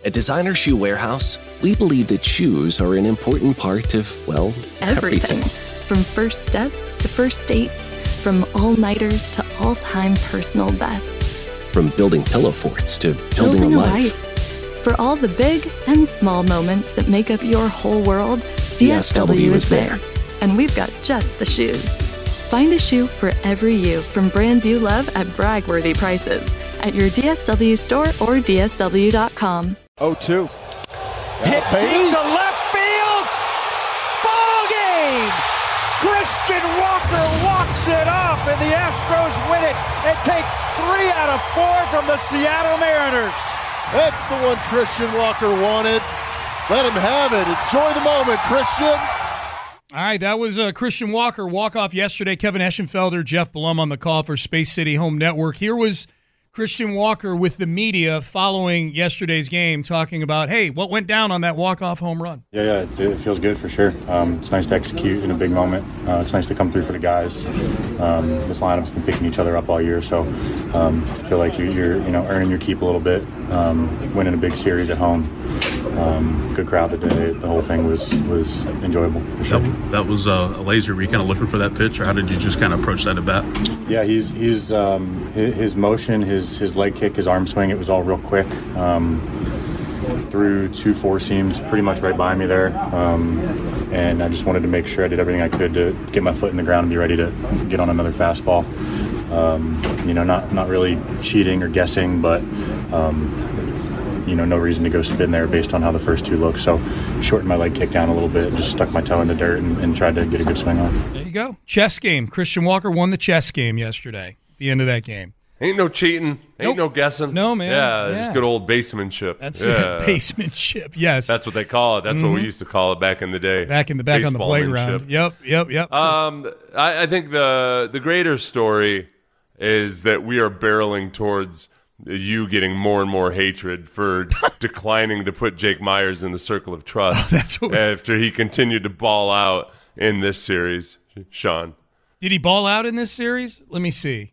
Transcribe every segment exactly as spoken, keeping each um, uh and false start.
At Designer Shoe Warehouse, we believe that shoes are an important part of, well, everything. Everything. From first steps to first dates, from all-nighters to all-time personal bests. From building pillow forts to building, Building a a life. life. For all the big and small moments that make up your whole world, D S W is there. And we've got just the shoes. Find a shoe for every you from brands you love at brag-worthy prices at your D S W store or D S W dot com. oh two. Hit deep to left field. Ball game. Christian Walker walks it off, and the Astros win it and take three out of four from the Seattle Mariners. That's the one Christian Walker wanted. Let him have it. Enjoy the moment, Christian. All right, that was uh, Christian Walker walk-off yesterday. Kevin Eschenfelder, Jeff Blum on the call for Space City Home Network. Here was Christian Walker with the media following yesterday's game, talking about, hey, what went down on that walk-off home run? Yeah, yeah, it, it feels good for sure. Um, it's nice to execute in a big moment. Uh, it's nice to come through for the guys. Um, this lineup's been picking each other up all year, so um, I feel like you're, you're, you know, earning your keep a little bit, um, winning a big series at home. Um, good crowd today. The whole thing was was enjoyable for sure. That, that was a laser. Were you kind of looking for that pitch, or how did you just kind of approach that at bat? Yeah, he's he's um, his, his motion, his his leg kick, his arm swing. It was all real quick. Um, threw two four seams pretty much right by me there, um, and I just wanted to make sure I did everything I could to get my foot in the ground and be ready to get on another fastball. Um, you know, not not really cheating or guessing, but. Um, You know, no reason to go spin there based on how the first two look. So shortened my leg kick down a little bit, just stuck my toe in the dirt and, and tried to get a good swing off. There you go. Chess game. Christian Walker won the chess game yesterday, at the end of that game. Ain't no cheating. Ain't Nope. no guessing. No, man. Yeah, Yeah. just good old basemanship. That's yeah. it. Basemanship, yes. That's what they call it. That's what we Mhm. used to call it back in the day. Back in the back on the playground. Baseballmanship. Yep, yep, yep. So- Um, I, I think the the greater story is that we are barreling towards you getting more and more hatred for declining to put Jake Myers in the circle of trust. That's what we- after he continued to ball out in this series, Sean. Did he ball out in this series? Let me see.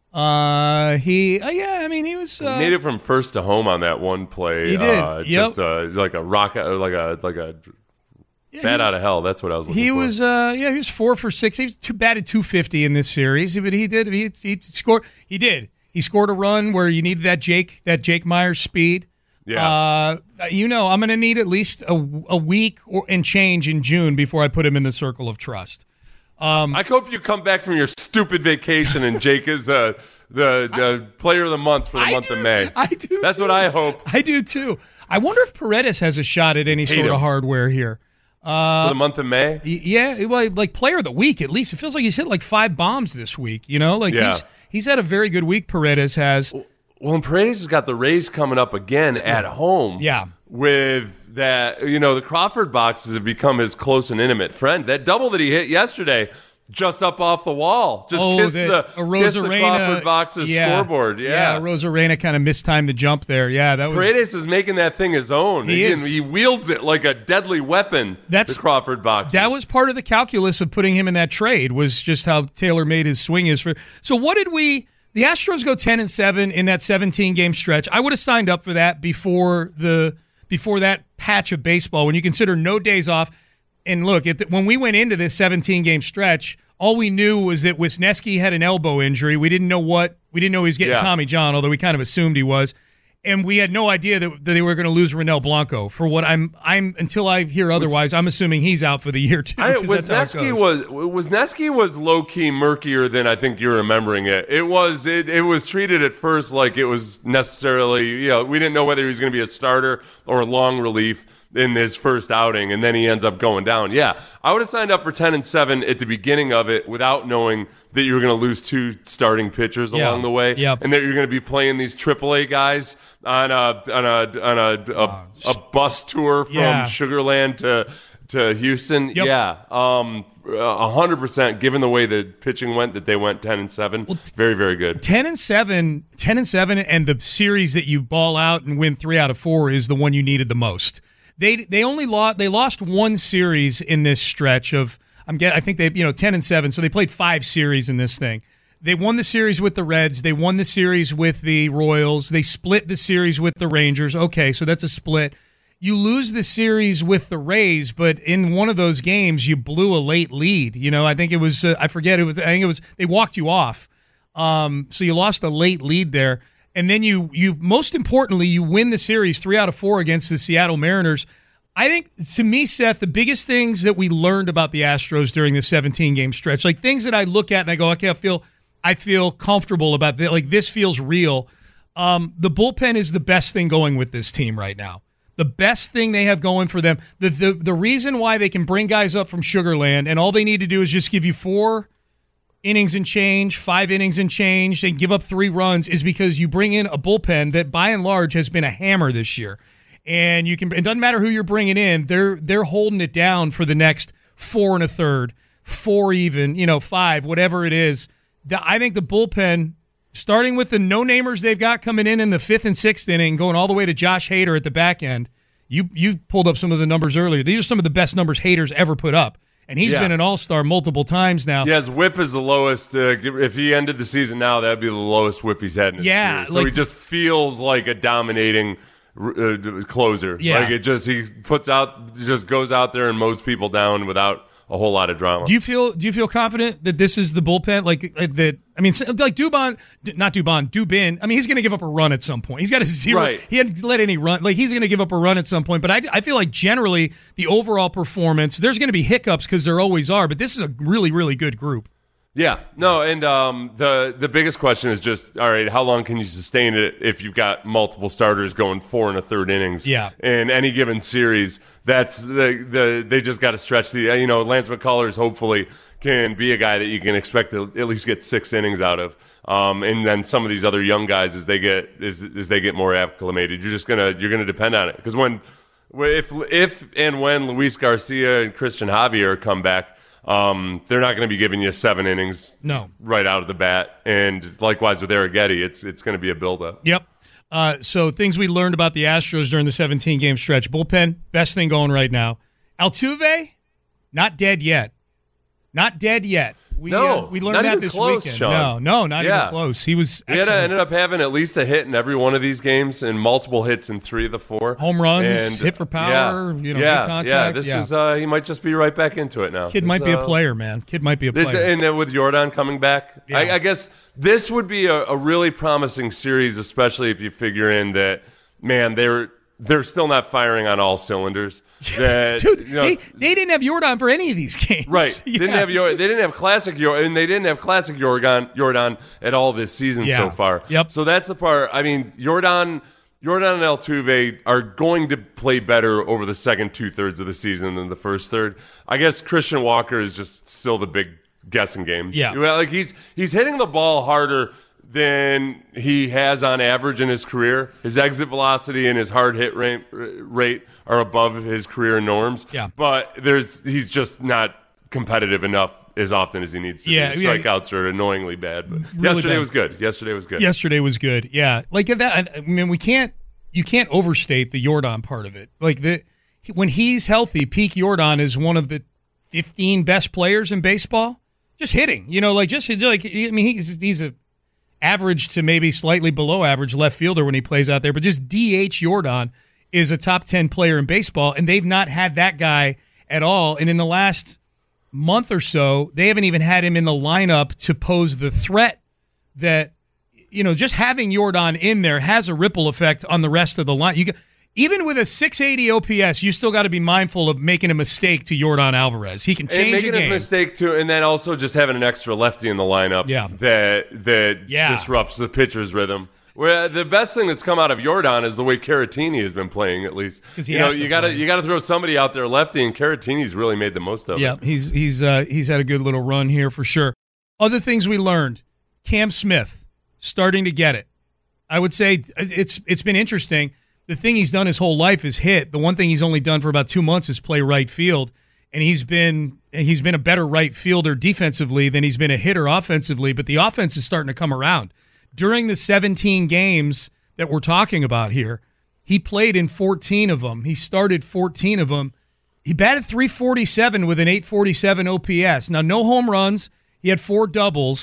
Uh, he, uh, yeah, I mean, he was. Uh, He made it from first to home on that one play. He did, Uh, yep. Just uh, like a rocket, uh, like a like a Yeah, bat he was- out of hell. That's what I was looking He for. was, uh, yeah, he was four for six. He was too batted two fifty in this series, but he did. He, he scored. He did. He scored a run where you needed that Jake, that Jake Myers speed. Yeah. Uh, you know, I'm going to need at least a, a week or, and change in June before I put him in the circle of trust. Um, I hope you come back from your stupid vacation and Jake is uh, the, the player of the month for the I month do- of May. I do. That's too. what I hope I do too. I wonder if Paredes has a shot at any Hate sort of him. hardware here. Uh, for the month of May. Y- Yeah, well, like player of the week at least. It feels like he's hit like five bombs this week. You know, like Yeah. he's he's had a very good week. Paredes has. Well, and Paredes has got the Rays coming up again at home. Yeah. With that, you know, the Crawford boxes have become his close and intimate friend. That double that he hit yesterday, just up off the wall, just Oh, kissed the- the, a kissed the Rosarena- Crawford boxes yeah. scoreboard. Yeah. Rosarena kind of mistimed the jump there. Yeah, that was. Paredes is making that thing his own. He is. He wields it like a deadly weapon. That's- the Crawford boxes. That was part of the calculus of putting him in that trade, was just how Taylor made his swing is for. So what did we? The Astros go ten and seven in that seventeen game stretch. I would have signed up for that before the before that patch of baseball. When you consider no days off, and look, at the, when we went into this seventeen game stretch, all we knew was that Wisniewski had an elbow injury. We didn't know what we didn't know he was getting Yeah. Tommy John, although we kind of assumed he was. And we had no idea that, that they were going to lose Ronel Blanco. For what I'm, I'm until I hear otherwise, I'm assuming he's out for the year too. I, 'cause that's how it Wisniewski goes. was Wisniewski was low key murkier than I think you're remembering it. It was it, it was treated at first like it was necessarily, you know, we didn't know whether he was going to be a starter or a long relief in his first outing, and then he ends up going down. Yeah, I would have signed up for ten and seven at the beginning of it without knowing that you were going to lose two starting pitchers Yeah. along the way, Yep. and that you're going to be playing these triple A guys on a on a on a a, a bus tour from Yeah. Sugarland to to Houston. Yep. Yeah, um, a hundred percent. Given the way the pitching went, that they went ten and seven. Very very good. ten and seven, ten and seven, and the series that you ball out and win three out of four is the one you needed the most. They they only lost they lost one series in this stretch of I'm get I think they you know ten and seven, so they played five series in this thing. They won the series with the Reds. They won the series with the Royals. They split the series with the Rangers. Okay, so that's a split. You lose the series with the Rays, but in one of those games, you blew a late lead. You know, I think it was, uh, I forget, it was, I think it was, they walked you off. Um, so you lost a late lead there. And then you, you, most importantly, you win the series three out of four against the Seattle Mariners. I think, to me, Seth, the biggest things that we learned about the Astros during the seventeen-game stretch, like things that I look at and I go, okay, I feel I feel comfortable about this. Like, this feels real. Um, the bullpen is the best thing going with this team right now. The best thing they have going for them. The, the, the reason why they can bring guys up from Sugar Land, and all they need to do is just give you four innings and change, five innings and change, and give up three runs, is because you bring in a bullpen that, by and large, has been a hammer this year. And you can. It doesn't matter who you're bringing in; they're they're holding it down for the next four and a third, four even, you know, five, whatever it is. The, I think the bullpen, starting with the no-namers they've got coming in in the fifth and sixth inning, going all the way to Josh Hader at the back end. You you pulled up some of the numbers earlier. These are some of the best numbers Hader's ever put up, and he's yeah. been an all-star multiple times now. Yeah, his whip is the lowest. Uh, if he ended the season now, that'd be the lowest whip he's had in his yeah, career. So like, he just feels like a dominating Uh, closer. Yeah. Like it just he puts out just goes out there and mows people down without a whole lot of drama. Do you feel do you feel confident that this is the bullpen? Like that? I mean, like Dubon, not Dubon, Dubin. I mean, he's going to give up a run at some point. He's got a zero. Right. He hadn't let any run. Like he's going to give up a run at some point. But I, I feel like generally the overall performance, there's going to be hiccups because there always are. But this is a really really good group. Yeah, no, and um, the the biggest question is just, all right, how long can you sustain it if you've got multiple starters going four and a third innings? Yeah. In any given series, that's the the they just got to stretch the you know Lance McCullers hopefully can be a guy that you can expect to at least get six innings out of, um, and then some of these other young guys as they get as as they get more acclimated, you're just gonna you're gonna depend on it because when if if and when Luis Garcia and Christian Javier come back. Um, they're not going to be giving you seven innings no. right out of the bat. And likewise with Arrighetti, it's it's going to be a buildup. Yep. Uh, so things we learned about the Astros during the seventeen-game stretch. Bullpen, best thing going right now. Altuve, not dead yet. Not dead yet. We, no, uh, we learned not that even this close, weekend. Sean. No, no, not yeah. even close. He was He had, ended up having at least a hit in every one of these games and multiple hits in three of the four. Home runs, and, hit for power, yeah, you know, yeah, good contact. Yeah, this yeah. is uh, he might just be right back into it now. Kid this, might be uh, a player, man. Kid might be a player. This, and then with Jordan coming back, yeah. I, I guess this would be a, a really promising series, especially if you figure in that, man, they're they're still not firing on all cylinders. That, Dude, you know, they, they didn't have Jordan for any of these games. Right. Yeah. Didn't have your, they didn't have classic Jordan, and they didn't have classic Jordan, Jordan at all this season yeah. so far. Yep. So that's the part. I mean, Jordan, Jordan and Altuve are going to play better over the second two thirds of the season than the first third. I guess Christian Walker is just still the big guessing game. Yeah. Like he's he's hitting the ball harder than he has on average in his career. His exit velocity and his hard hit rate, rate are above his career norms. Yeah. But there's he's just not competitive enough as often as he needs to yeah, be. Yeah. Strikeouts are annoyingly bad. But really yesterday bad. was good. Yesterday was good. Yesterday was good. Yeah. Like that. I mean, we can't, you can't overstate the Jordan part of it. Like the, when he's healthy, peak Jordan is one of the fifteen best players in baseball. Just hitting, you know, like just like, I mean, he's, he's a, average to maybe slightly below average left fielder when he plays out there, but just D H Jordan is a top ten player in baseball, and they've not had that guy at all. And in the last month or so, they haven't even had him in the lineup to pose the threat that, you know, just having Jordan in there has a ripple effect on the rest of the line. You got, even with a six eighty O P S, you still got to be mindful of making a mistake to Jordan Alvarez. He can change and making a game. a mistake too, and then also just having an extra lefty in the lineup yeah. that that yeah. disrupts the pitcher's rhythm. Where the best thing that's come out of Jordan is the way Caratini has been playing, at least. He you know, you got to you got to throw somebody out there lefty, and Caratini's really made the most of yeah, it. Yeah, he's he's uh, he's had a good little run here for sure. Other things we learned: Cam Smith starting to get it. I would say it's it's been interesting. The thing he's done his whole life is hit. The one thing he's only done for about two months is play right field, and he's been he's been a better right fielder defensively than he's been a hitter offensively. But the offense is starting to come around. During the seventeen games that we're talking about here, he played in fourteen of them. He started fourteen of them. He batted three forty-seven with an eight forty-seven O P S. Now, no home runs. He had four doubles.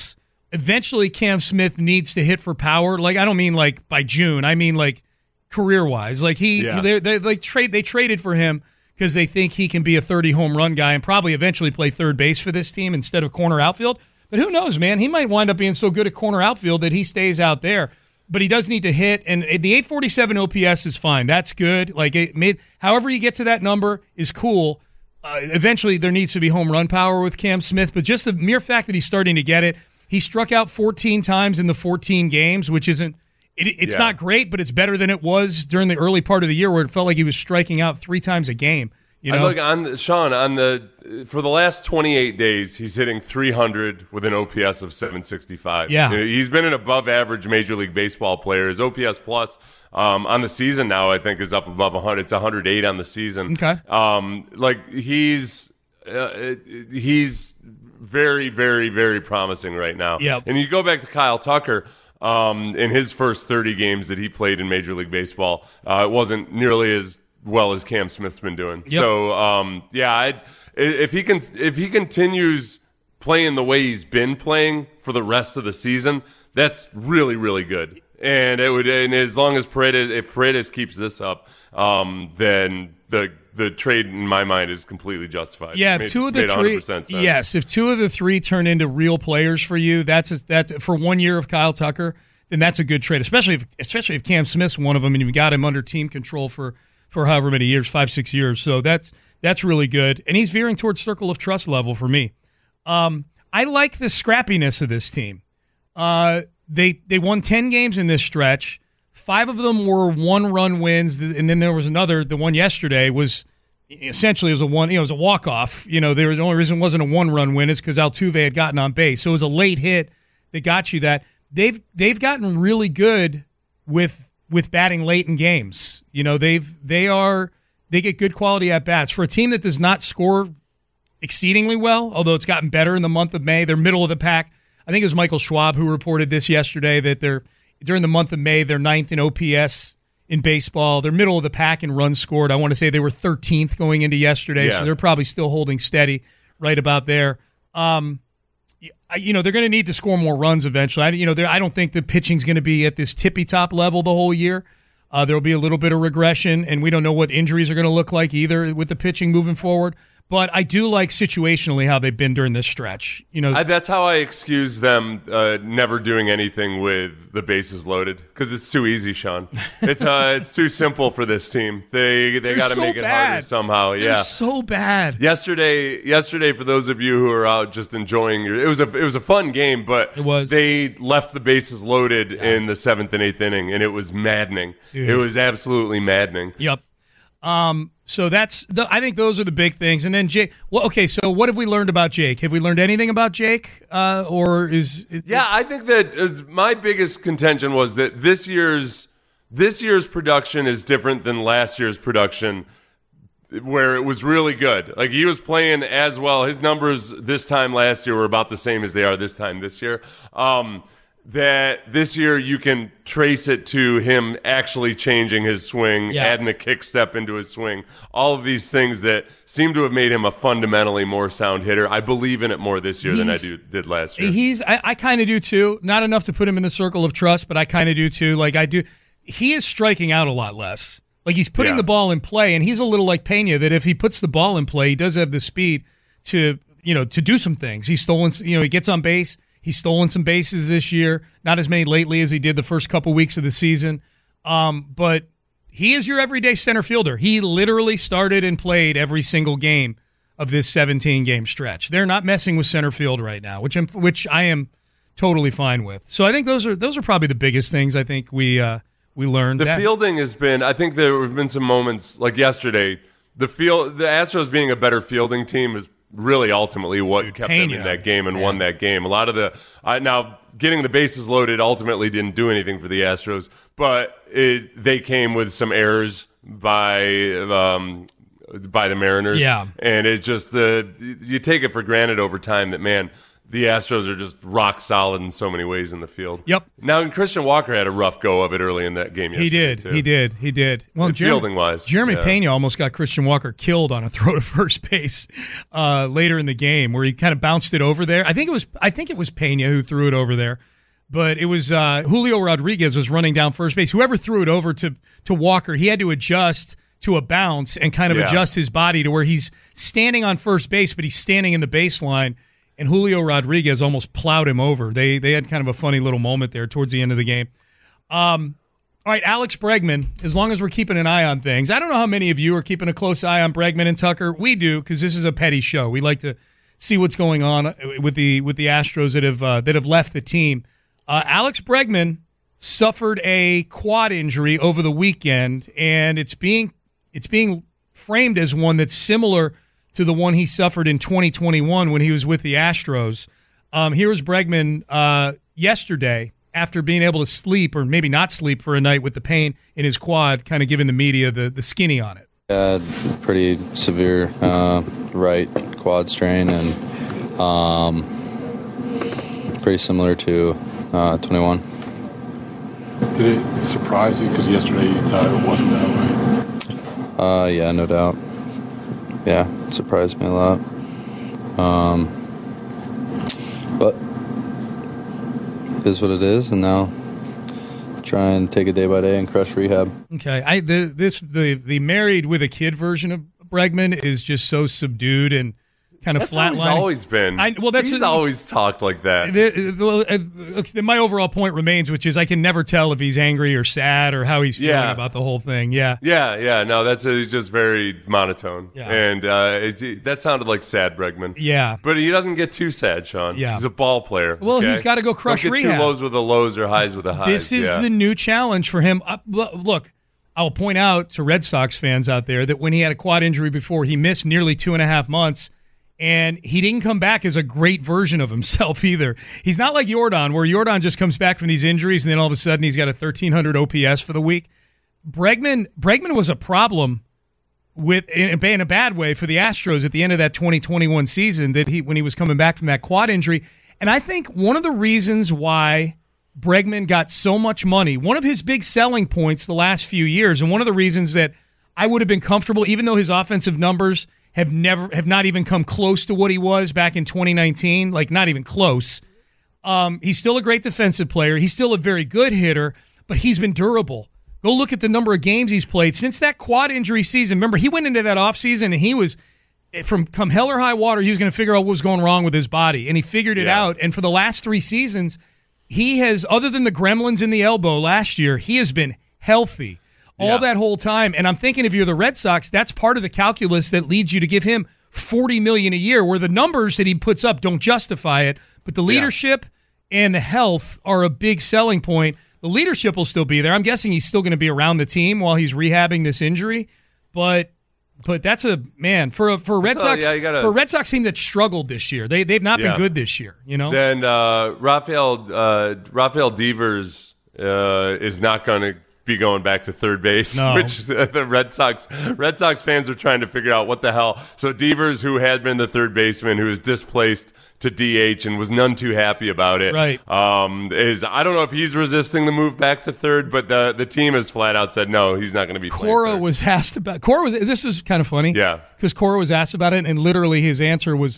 eventually Cam Smith needs to hit for power. Like, I don't mean like by June. I mean like career-wise. Like he, Yeah. they they like trade they traded for him because they think he can be a thirty home run guy and probably eventually play third base for this team instead of corner outfield. But who knows, man? He might wind up being so good at corner outfield that he stays out there. But he does need to hit, and the eight forty-seven O P S is fine. That's good. Like it made, however you get to that number is cool. Uh, eventually, there needs to be home run power with Cam Smith, but just the mere fact that he's starting to get it, he struck out fourteen times in the fourteen games, which isn't. It, it's Yeah. not great, but it's better than it was during the early part of the year where it felt like he was striking out three times a game. You know, I look on Sean on the for the last twenty-eight days, he's hitting three hundred with an O P S of seven sixty-five. Yeah. You know, he's been an above-average Major League Baseball player. His O P S plus um, on the season now, I think, is up above one hundred. It's one hundred eight on the season. Okay. Um, like he's uh, he's very, very, very promising right now. Yep. And you go back to Kyle Tucker. Um, in his first thirty games that he played in Major League Baseball, uh, it wasn't nearly as well as Cam Smith's been doing. Yep. So, um, yeah, I'd, if he can, if he continues playing the way he's been playing for the rest of the season, that's really, really good. And it would, and as long as Paredes, if Paredes keeps this up, um, then the the trade in my mind is completely justified. yeah. If Made- two of the made three, one hundred percent sense. yes, if two of the three turn into real players for you, that's a, that's for one year of Kyle Tucker, then that's a good trade. Especially if, especially if Cam Smith's one of them, and you've got him under team control for. for however many years, five, six years. So that's that's really good. And he's veering towards circle of trust level for me. Um, I like the scrappiness of this team. Uh, they they won ten games in this stretch. Five of them were one-run wins, and then there was another. The one yesterday was essentially it was a one. You know, it was a walk-off. You know, there was, the only reason it wasn't a one-run win is because Altuve had gotten on base. So it was a late hit that got you that. They've they've gotten really good with with batting late in games. You know, they've they are they get good quality at bats for a team that does not score exceedingly well. Although it's gotten better in the month of May, they're middle of the pack. I think it was Michael Schwab who reported this yesterday that they're during the month of May they're ninth in O P S in baseball. They're middle of the pack in runs scored. I want to say they were thirteenth going into yesterday, Yeah. so they're probably still holding steady right about there. Um, you know, they're going to need to score more runs eventually. I, you know, I don't think the pitching's going to be at this tippy-top level the whole year. Uh, there will be a little bit of regression, and we don't know what injuries are going to look like either with the pitching moving forward. But I do like situationally how they've been during this stretch. You know, I, that's how I excuse them uh, never doing anything with the bases loaded because it's too easy, Sean. It's uh, it's too simple for this team. They they got to so make it bad. harder somehow. They're yeah, so bad. Yesterday, yesterday for those of you who are out just enjoying your, it was a it was a fun game, but It was. they left the bases loaded in the seventh and eighth inning, and it was maddening. Dude. It was absolutely maddening. Yep. Um, so that's the, I think those are the big things. And then Jake. Well, okay. So what have we learned about Jake? Have we learned anything about Jake? Uh, or is, is Yeah, I think that uh, my biggest contention was that this year's this year's production is different than last year's production, where it was really good. Like he was playing as well. His numbers this time last year were about the same as they are this time this year. Um, that this year you can trace it to him actually changing his swing, Yeah. adding a kick step into his swing. All of these things that seem to have made him a fundamentally more sound hitter. I believe in it more this year than I He's- do, did last year. He's I, I kind of do too. Not enough to put him in the circle of trust, but I kind of do too. Like I do. He is striking out a lot less. Like he's putting Yeah. the ball in play, and he's a little like Pena that if he puts the ball in play, he does have the speed to you know to do some things. He's stolen. You know he gets on base. He's stolen some bases this year. Not as many lately as he did the first couple weeks of the season. Um, but he is your everyday center fielder. He literally started and played every single game of this seventeen game stretch. They're not messing with center field right now, which I'm, which I am totally fine with. So I think those are those are probably the biggest things I think we uh, we learned. The That- fielding has been. I think there have been some moments like yesterday. The field, the Astros being a better fielding team is really ultimately what kept them Pena. in that game and won that game. A lot of the uh, now getting the bases loaded ultimately didn't do anything for the Astros, but it, they came with some errors by um, by the Mariners. Yeah. And it just the you take it for granted over time that man. the Astros are just rock solid in so many ways in the field. Yep. Now, and Christian Walker had a rough go of it early in that game yesterday, He did. too. He did. He did. Well, And Jeremy, fielding-wise, Jeremy yeah. Pena almost got Christian Walker killed on a throw to first base uh, later in the game, where he kind of bounced it over there. I think it was. I think it was Pena who threw it over there, but it was uh, Julio Rodriguez was running down first base. Whoever threw it over to to Walker, he had to adjust to a bounce and kind of Yeah. adjust his body to where he's standing on first base, but he's standing in the baseline. And Julio Rodriguez almost plowed him over. They they had kind of a funny little moment there towards the end of the game. Um, all right, Alex Bregman, as long as we're keeping an eye on things. I don't know how many of you are keeping a close eye on Bregman and Tucker. We do, because this is a petty show. We like to see what's going on with the with the Astros that have uh, that have left the team. Uh, Alex Bregman suffered a quad injury over the weekend, and it's being it's being framed as one that's similar to the one he suffered in twenty twenty-one when he was with the Astros. Um, here was Bregman uh, yesterday after being able to sleep, or maybe not sleep, for a night with the pain in his quad, kind of giving the media the, the skinny on it. Yeah, pretty severe uh, right quad strain, and um, pretty similar to uh, twenty-one. Did it surprise you? Because yesterday you thought it wasn't that way. Uh, yeah, no doubt. Yeah, it surprised me a lot. Um, but it is what it is, and now try and take it day by day and crush rehab. Okay, I the this the the married with a kid version of Bregman is just so subdued and kind of That's how he's flatlining. always been. I, well, that's he's what, always talked like that. The, well, uh, my overall point remains, which is I can never tell if he's angry or sad or how he's feeling Yeah. about the whole thing. Yeah, Yeah, yeah, no, that's he's just very monotone, Yeah. and uh, it, that sounded like sad Bregman. yeah. But he doesn't get too sad, Sean. Yeah. He's a ball player. Well, okay? he's gotta go crush Don't get rehab. Too lows with the lows or highs with the highs. This is yeah. the new challenge for him. Uh, lo- look, I'll point out to Red Sox fans out there that when he had a quad injury before, he missed nearly two and a half months. And he didn't come back as a great version of himself either. He's not like Yordan, where Yordan just comes back from these injuries and then all of a sudden he's got a thirteen hundred O P S for the week. Bregman Bregman was a problem with in a, in a bad way for the Astros at the end of that twenty twenty-one season that he when he was coming back from that quad injury. And I think one of the reasons why Bregman got so much money, one of his big selling points the last few years, and one of the reasons that I would have been comfortable, even though his offensive numbers have never have not even come close to what he was back in twenty nineteen, like not even close. Um, he's still a great defensive player. He's still a very good hitter, but he's been durable. Go look at the number of games he's played since that quad injury season. Remember, he went into that offseason and he was, from come hell or high water, he was going to figure out what was going wrong with his body, and he figured it Yeah. out. And for the last three seasons, he has, other than the gremlins in the elbow last year, he has been healthy all Yeah. that whole time. And I'm thinking if you're the Red Sox, that's part of the calculus that leads you to give him forty million dollars a year, where the numbers that he puts up don't justify it. But the leadership and the health are a big selling point. The leadership will still be there. I'm guessing he's still going to be around the team while he's rehabbing this injury. But but that's a man for a for a Red So, Sox yeah, you gotta- for a Red Sox team that struggled this year. They they've not Yeah. been good this year, you know? Then uh, Rafael uh, Rafael Devers uh, is not going to be going back to third base, No. which uh, the Red Sox Red Sox fans are trying to figure out what the hell. So Devers, who had been the third baseman, who was displaced to D H and was none too happy about it, Right. Um, is I don't know if he's resisting the move back to third, but the the team has flat out said no, he's not going to be. playing Cora third. was asked about Cora was this was kind of funny. Yeah. Because Cora was asked about it, and literally his answer was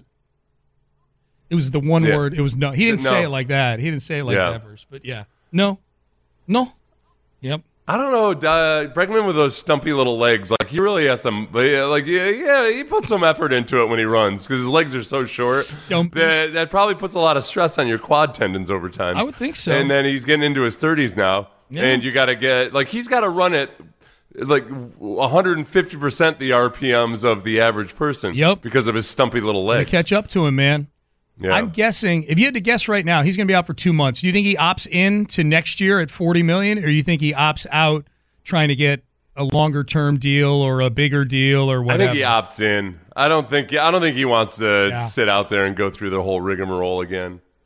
it was the one Yeah. word. It was no. He didn't No. say it like that. He didn't say it like Yeah. that verse. But yeah. No. No. Yep. I don't know, uh, Bregman with those stumpy little legs, like he really has some, like yeah, yeah he puts some effort into it when he runs because his legs are so short. Stumpy. That, that probably puts a lot of stress on your quad tendons over time. I would think so. And then he's getting into his thirties now, Yeah. and you got to get like he's got to run it like one hundred fifty percent the R P Ms of the average person. Yep. Because of his stumpy little Gonna legs. catch up to him, man. Yeah. I'm guessing if you had to guess right now, he's going to be out for two months. Do you think he opts in to next year at forty million dollars, or you think he opts out trying to get a longer term deal or a bigger deal or I whatever? think he opts in. I don't think I don't think he wants to Yeah. sit out there and go through the whole rigmarole again.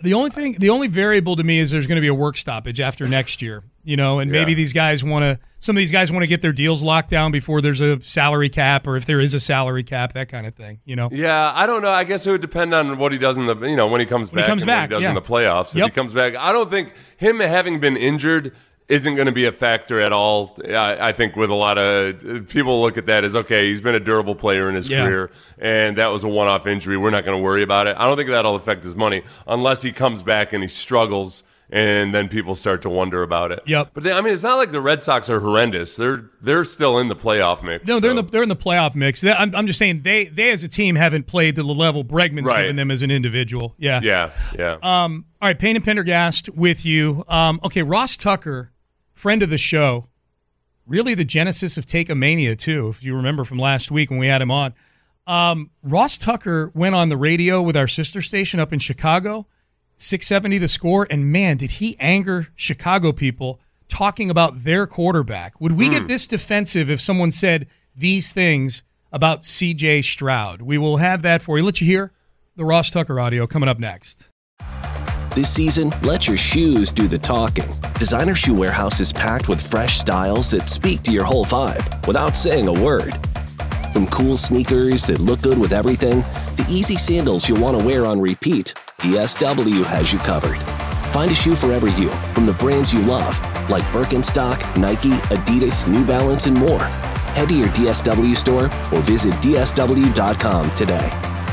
The only thing, the only variable to me is there's going to be a work stoppage after next year, you know, and maybe Yeah. these guys want to, some of these guys want to get their deals locked down before there's a salary cap, or if there is a salary cap, that kind of thing, you know. Yeah, I don't know. I guess it would depend on what he does in the, you know, when he comes When he back comes and back, what he does yeah. in the playoffs. Yep. If he comes back, I don't think him having been injured isn't going to be a factor at all. I, I think with a lot of people look at that as, okay, he's been a durable player in his Yeah. career, and that was a one-off injury. We're not going to worry about it. I don't think that'll affect his money unless he comes back and he struggles, and then people start to wonder about it. Yep. But they, I mean, it's not like the Red Sox are horrendous. They're they're still in the playoff mix. No, they're so. in the they're in the playoff mix. They- I'm, I'm just saying they they as a team haven't played to the level Bregman's Right. given them as an individual. Yeah. Yeah, yeah. Um. All right, Payne and Pendergast with you. Um. Okay, Ross Tucker, friend of the show, really the genesis of Take-A-Mania too, if you remember from last week when we had him on. Um. Ross Tucker went on the radio with our sister station up in Chicago, six seventy The Score, and man, did he anger Chicago people talking about their quarterback. Would we get this defensive if someone said these things about C J Stroud? We will have that for you. Let you hear the Ross Tucker audio coming up next. This season, let your shoes do the talking. Designer Shoe Warehouse is packed with fresh styles that speak to your whole vibe without saying a word. From cool sneakers that look good with everything, to easy sandals you'll want to wear on repeat, D S W has you covered. Find a shoe for every you from the brands you love, like Birkenstock, Nike, Adidas, New Balance, and more. Head to your D S W store or visit D S W dot com today.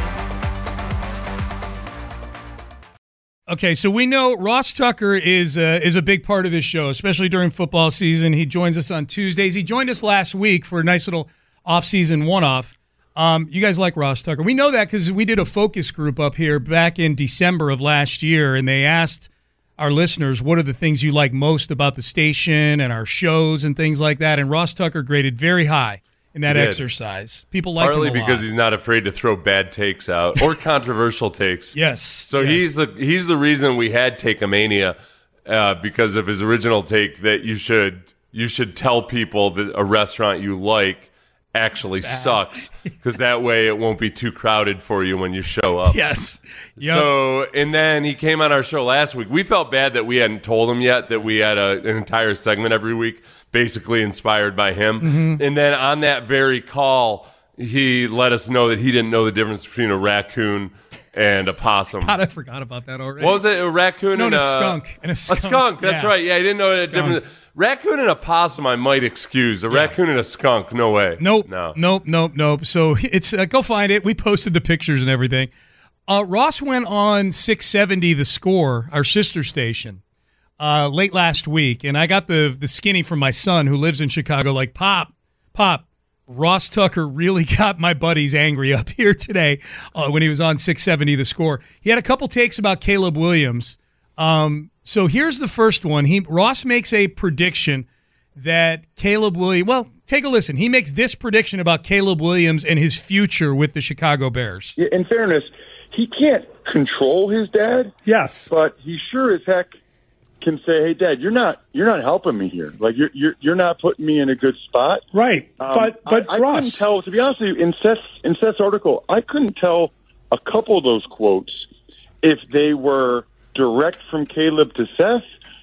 Okay, so we know Ross Tucker is uh, is a big part of this show, especially during football season. He joins us on Tuesdays. He joined us last week for a nice little off-season one-off. Um, you guys like Ross Tucker. We know that because we did a focus group up here back in December of last year, and they asked our listeners, what are the things you like most about the station and our shows and things like that, and Ross Tucker graded very high in that He did. exercise. People like Partly him a because lot. he's not afraid to throw bad takes out or controversial takes. Yes. So yes. he's the he's the reason we had Take-A-Mania, uh, because of his original take that you should you should tell people that a restaurant you like actually sucks, because that way it won't be too crowded for you when you show up. Yes. Yep. So, and then he came on our show last week. We felt bad that we hadn't told him yet that we had a, an entire segment every week basically inspired by him. Mm-hmm. And then on that very call, he let us know that he didn't know the difference between a raccoon and a possum. God, I forgot about that already. What was it? A raccoon No, and and a, a skunk. And a skunk. A skunk, that's yeah. right. Yeah, I didn't know the Skunk. difference. Raccoon and a possum I might excuse. A Yeah. raccoon and a skunk, no way. Nope. No. Nope. Nope. Nope. So it's uh, go find it. We posted the pictures and everything. Uh, Ross went on six seventy The Score, our sister station, uh, late last week, and I got the the skinny from my son who lives in Chicago. Like, pop, pop. Ross Tucker really got my buddies angry up here today uh, when he was on six seventy The Score. He had a couple takes about Caleb Williams. Um, so here's the first one. He Ross makes a prediction that Caleb Williams, well, take a listen. He makes this prediction about Caleb Williams and his future with the Chicago Bears. In fairness, he can't control his dad. Yes. But he sure as heck can say, "Hey, Dad, you're not you're not helping me here. Like you're you're you're not putting me in a good spot." Right. Um, but but I, I Ross, couldn't tell. To be honest with you, in Seth's in Seth's article, I couldn't tell a couple of those quotes if they were direct from Caleb to Seth,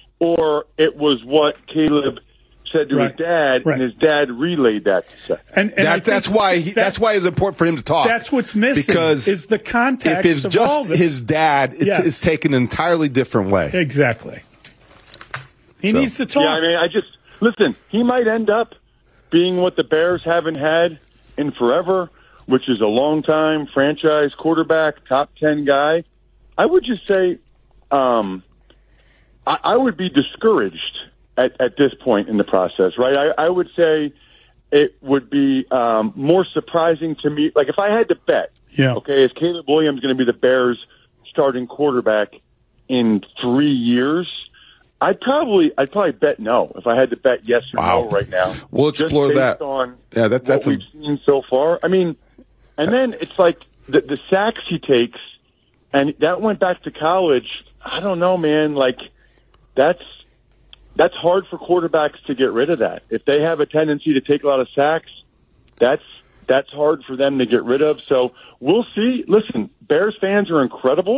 or it was what Caleb said to Right. his dad, Right. and his dad relayed that to Seth. and, and I That, think that's why he, that- that's why it's important for him to talk. That's what's missing. Because is the if context it's of just all this. his dad, it's, Yes. it's taken an entirely different way. Exactly. He So- needs to talk. Yeah, I mean, I just listen. He might end up being what the Bears haven't had in forever, which is a long-time franchise quarterback, top ten guy. I would just say, um, I, I would be discouraged at, at this point in the process, right? I, I would say it would be um, more surprising to me. Like if I had to bet, Yeah. okay, is Caleb Williams going to be the Bears' starting quarterback in three years? I'd probably, I'd probably bet no if I had to bet yes or Wow. no right now. We'll explore Just based that. on Yeah, that, that's what a, we've seen so far. I mean, and then it's like the, the sacks he takes, and that went back to college. I don't know, man. Like that's that's hard for quarterbacks to get rid of that. If they have a tendency to take a lot of sacks, that's that's hard for them to get rid of. So we'll see. Listen, Bears fans are incredible.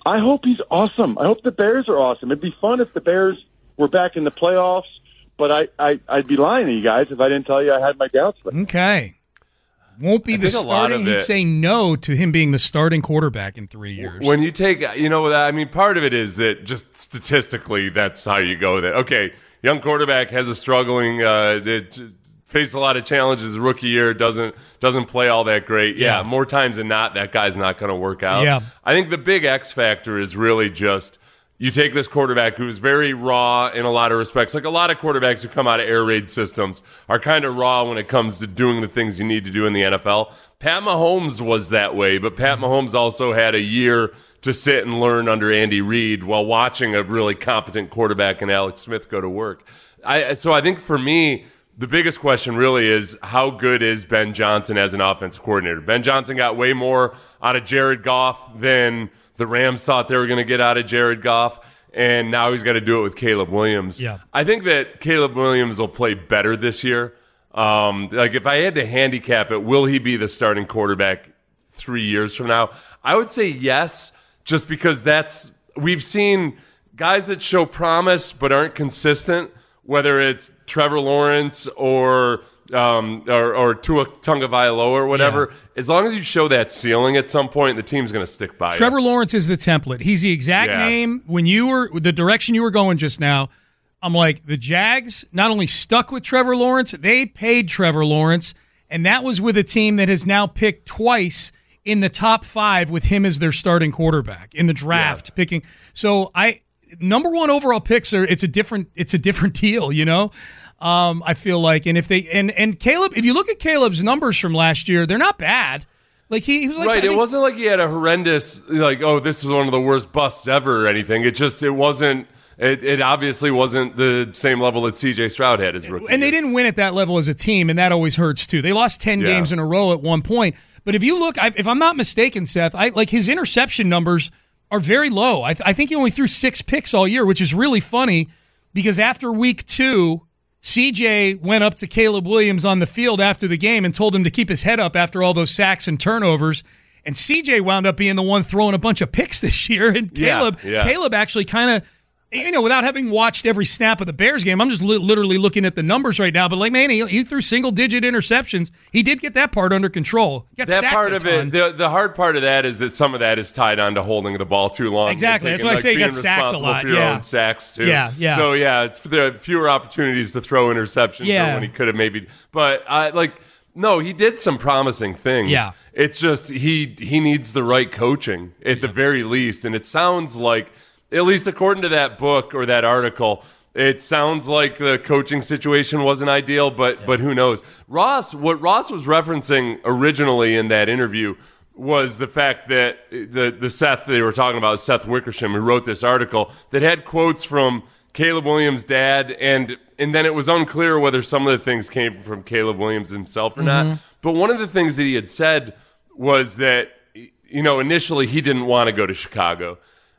I hope he's awesome. I hope the Bears are awesome. It'd be fun if the Bears were back in the playoffs, but I, I, I'd be lying to you guys if I didn't tell you I had my doubts. Okay. Won't be I the think a lot starting. of He'd it- say no to him being the starting quarterback in three years. When you take, you know, I mean, part of it is that just statistically, that's how you go. That okay, young quarterback has a struggling, uh, it, faced a lot of challenges his rookie year, doesn't doesn't play all that great. Yeah, Yeah. more times than not, that guy's not going to work out. Yeah. I think the big X factor is really just you take this quarterback who's very raw in a lot of respects. Like a lot of quarterbacks who come out of air raid systems are kind of raw when it comes to doing the things you need to do in the N F L. Pat Mahomes was that way, but Pat Mahomes also had a year to sit and learn under Andy Reid while watching a really competent quarterback in Alex Smith go to work. I, so I think for me, the biggest question really is how good is Ben Johnson as an offensive coordinator? Ben Johnson got way more out of Jared Goff than the Rams thought they were going to get out of Jared Goff, and now he's got to do it with Caleb Williams. Yeah. I think that Caleb Williams will play better this year. Um, like if I had to handicap it, will he be the starting quarterback three years from now? I would say yes, just because that's we've seen guys that show promise but aren't consistent, whether it's Trevor Lawrence or um, or, or Tua Tagovailoa or whatever. Yeah. As long as you show that ceiling at some point, the team's going to stick by Trevor you. Lawrence is the template. He's the exact Yeah. name. When you were the direction you were going just now, I'm like, the Jags not only stuck with Trevor Lawrence, they paid Trevor Lawrence, and that was with a team that has now picked twice in the top five with him as their starting quarterback in the draft. Yeah. Picking so I number one overall picks are it's a different it's a different deal, you know. Um, I feel like, and if they and and Caleb, if you look at Caleb's numbers from last year, they're not bad. Like he, he was like, right. I think, it wasn't like he had a horrendous like, oh, this is one of the worst busts ever or anything. It just it wasn't. It, it obviously wasn't the same level that C J Stroud had his rookie and they year. didn't win at that level as a team, and that always hurts too. They lost ten Yeah. games in a row at one point. But if you look, I, if I'm not mistaken, Seth, I like his interception numbers are very low. I, I think he only threw six picks all year, which is really funny because after week two, C J went up to Caleb Williams on the field after the game and told him to keep his head up after all those sacks and turnovers. And C J wound up being the one throwing a bunch of picks this year. And Yeah, Caleb, yeah. Caleb actually kind of, you know, without having watched every snap of the Bears game, I'm just li- literally looking at the numbers right now. But like, man, he, he threw single-digit interceptions. He did get that part under control. He got That sacked part a of ton. it, the, the hard part of that is that some of that is tied on to holding the ball too long. Exactly. And That's taking, why I like, say he being got sacked a responsible lot. for your Yeah. own sacks too. Yeah, yeah. So yeah, it's, there are fewer opportunities to throw interceptions Yeah. than when he could have maybe. But I like no, he did some promising things. Yeah. It's just he he needs the right coaching at the very least, and it sounds like, at least according to that book or that article, it sounds like the coaching situation wasn't ideal, but yeah. but who knows? Ross, what Ross was referencing originally in that interview was the fact that the the Seth they were talking about, Seth Wickersham, who wrote this article, that had quotes from Caleb Williams' dad, and and then it was unclear whether some of the things came from Caleb Williams himself or Mm-hmm. not. But one of the things that he had said was that, you know, initially he didn't want to go to Chicago.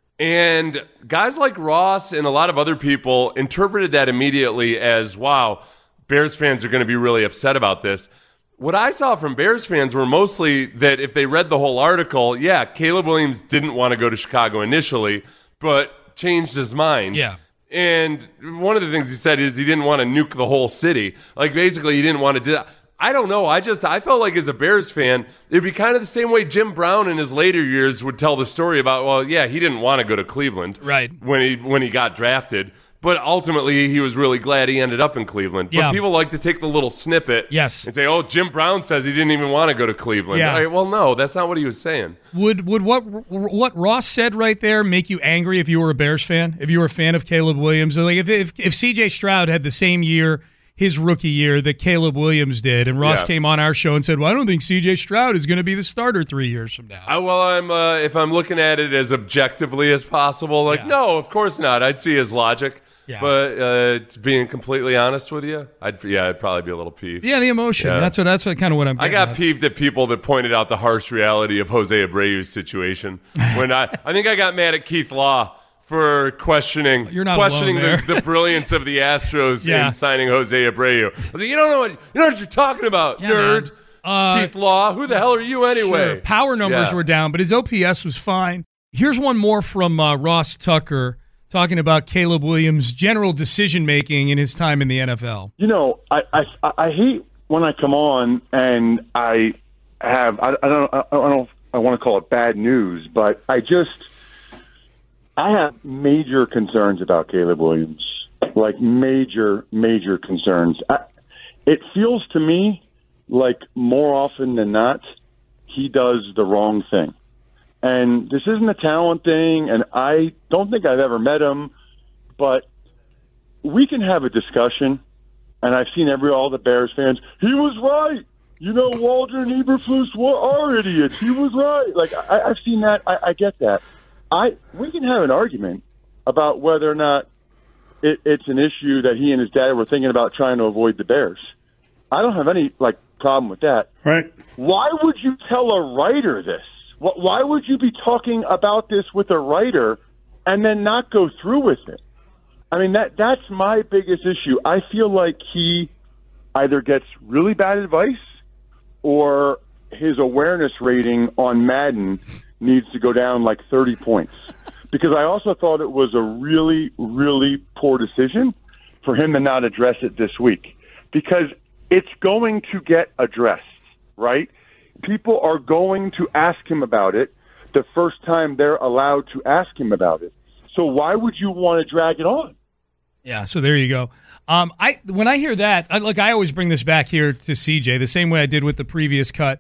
And guys like Ross and a lot of other people interpreted that immediately as, wow, Bears fans are going to be really upset about this. What I saw from Bears fans were mostly that if they read the whole article, yeah, Caleb Williams didn't want to go to Chicago initially, but changed his mind. Yeah. And one of the things he said is he didn't want to nuke the whole city. Like, basically, he didn't want to do that. I don't know. I just, I felt like as a Bears fan, it'd be kind of the same way Jim Brown in his later years would tell the story about, well, yeah, he didn't want to go to Cleveland. Right. When he, when he got drafted. But ultimately, he was really glad he ended up in Cleveland. But Yeah. people like to take the little snippet Yes. and say, oh, Jim Brown says he didn't even want to go to Cleveland. Yeah. All right, well, no, that's not what he was saying. Would would what what Ross said right there make you angry if you were a Bears fan? If you were a fan of Caleb Williams? Like if if, if C J Stroud had the same year, his rookie year, that Caleb Williams did, and Ross Yeah. came on our show and said, well, I don't think C J Stroud is going to be the starter three years from now. I, well, I'm uh, if I'm looking at it as objectively as possible, like, Yeah. no, of course not. I'd see his logic. Yeah. But uh, being completely honest with you, I'd yeah, I'd probably be a little peeved. Yeah, the emotion. Yeah. That's what that's what, kind of what I'm I getting got at. peeved at people that pointed out the harsh reality of Jose Abreu's situation. When I, I think I got mad at Keith Law for questioning You're not questioning alone the, the brilliance of the Astros Yeah. in signing Jose Abreu. I was like, you don't know what you know what you're talking about, Yeah, nerd. man. Uh, Keith Law, who the hell are you anyway? Sure. Power numbers Yeah. were down, but his O P S was fine. Here's one more from uh, Ross Tucker talking about Caleb Williams' general decision-making in his time in the N F L. You know, I, I, I hate when I come on and I have, I, I don't, I don't know if I want to call it bad news, but I just, I have major concerns about Caleb Williams, like major, major concerns. I, it feels to me like more often than not, he does the wrong thing. And this isn't a talent thing, and I don't think I've ever met him, but we can have a discussion, and I've seen every all the Bears fans, he was right. You know, Waldron and Eberflus are idiots. He was right. Like, I, I've seen that. I, I get that. I we can have an argument about whether or not it, it's an issue that he and his dad were thinking about trying to avoid the Bears. I don't have any like problem with that. Right. Why would you tell a writer this? Why would you be talking about this with a writer and then not go through with it? I mean, that that's my biggest issue. I feel like he either gets really bad advice or his awareness rating on Madden needs to go down like thirty points. Because I also thought it was a really, really poor decision for him to not address it this week. Because it's going to get addressed, right? People are going to ask him about it the first time they're allowed to ask him about it. So why would you want to drag it on? Yeah, so there you go. Um, I when I hear that, I, look, I always bring this back here to C J the same way I did with the previous cut.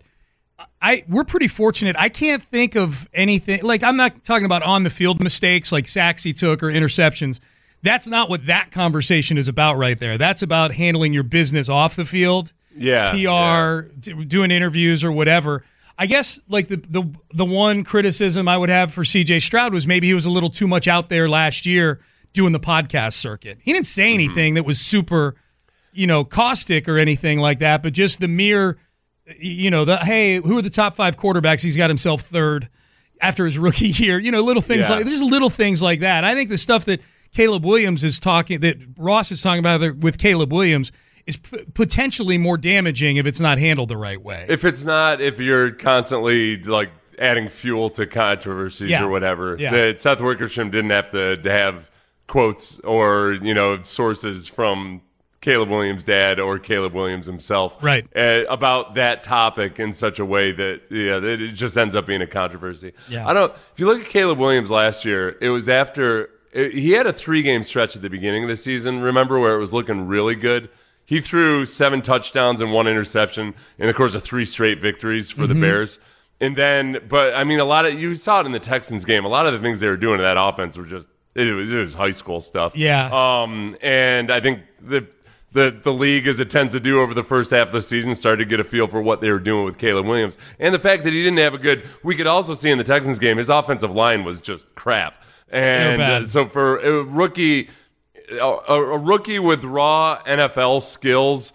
I we're pretty fortunate. I can't think of anything like I'm not talking about on the field mistakes like sacks he took or interceptions. That's not what that conversation is about right there. That's about handling your business off the field. Yeah, P R, yeah. doing interviews or whatever. I guess like the, the the one criticism I would have for C J Stroud was maybe he was a little too much out there last year doing the podcast circuit. He didn't say anything mm-hmm. that was super, you know, caustic or anything like that, but just the mere, you know, the hey, who are the top five quarterbacks? He's got himself third after his rookie year. You know, little things yeah. like just little things like that. I think the stuff that Caleb Williams is talking, that Ross is talking about with Caleb Williams, is p- potentially more damaging if it's not handled the right way. If it's not, if you're constantly like adding fuel to controversies yeah. or whatever, yeah. that Seth Wickersham didn't have to, to have quotes or, you know, sources from Caleb Williams' dad or Caleb Williams himself right. uh, about that topic in such a way that, yeah, that it just ends up being a controversy. Yeah. I don't, if you look at Caleb Williams last year, it was after, it, he had a three-game stretch at the beginning of the season, remember, where it was looking really good. He threw seven touchdowns and one interception in the course of three straight victories for mm-hmm. the Bears. And then, but I mean, a lot of, you saw it in the Texans game, a lot of the things they were doing to that offense were just, it was, it was high school stuff. Yeah. Um, and I think the, the, the league, as it tends to do over the first half of the season, started to get a feel for what they were doing with Caleb Williams. And the fact that he didn't have a good, we could also see in the Texans game, his offensive line was just crap. And uh, so for a rookie, A, a rookie with raw N F L skills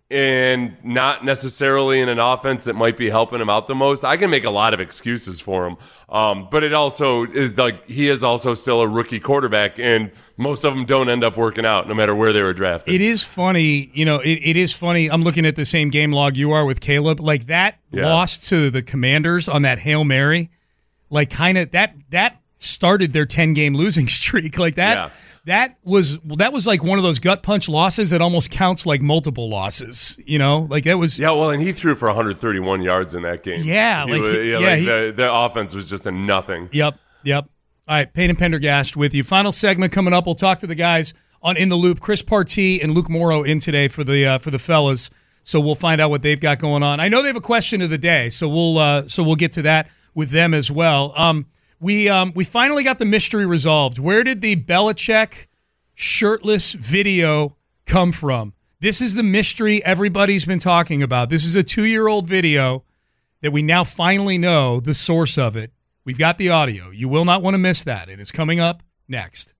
and not necessarily in an offense that might be helping him out the most, I can make a lot of excuses for him. Um, but it also is like he is also still a rookie quarterback, and most of them don't end up working out no matter where they were drafted. It is funny, you know, it, it is funny. I'm looking at the same game log you are with Caleb. Like that yeah. loss to the Commanders on that Hail Mary, like kind of that that started their ten-game losing streak. Like that. Yeah. That was that was like one of those gut punch losses that almost counts like multiple losses, you know? Like that was yeah. Well, and he threw for one hundred thirty-one yards in that game. Yeah, he like was, he, yeah, yeah, like he, the, the offense was just a nothing. Yep, yep. All right, Peyton Pendergast with you. Final segment coming up. We'll talk to the guys on In the Loop. Chris Partee and Luke Morrow in today for the uh, for the fellas. So we'll find out what they've got going on. I know they have a question of the day, so we'll uh, so we'll get to that with them as well. Um, we um, we finally got the mystery resolved. Where did the Belichick shirtless video come from? This is the mystery everybody's been talking about. This is a two-year-old video that we now finally know the source of it. We've got the audio. You will not want to miss that. It is coming up next.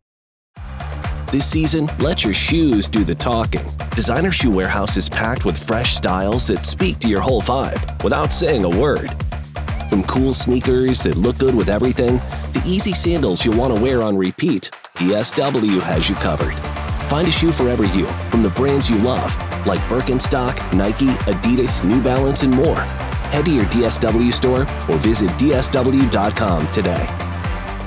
This season, let your shoes do the talking. Designer Shoe Warehouse is packed with fresh styles that speak to your whole vibe without saying a word. From cool sneakers that look good with everything to easy sandals you'll want to wear on repeat, D S W has you covered. Find a shoe for every you from the brands you love, like Birkenstock, Nike, Adidas, New Balance, and more. Head to your D S W store or visit D S W dot com today.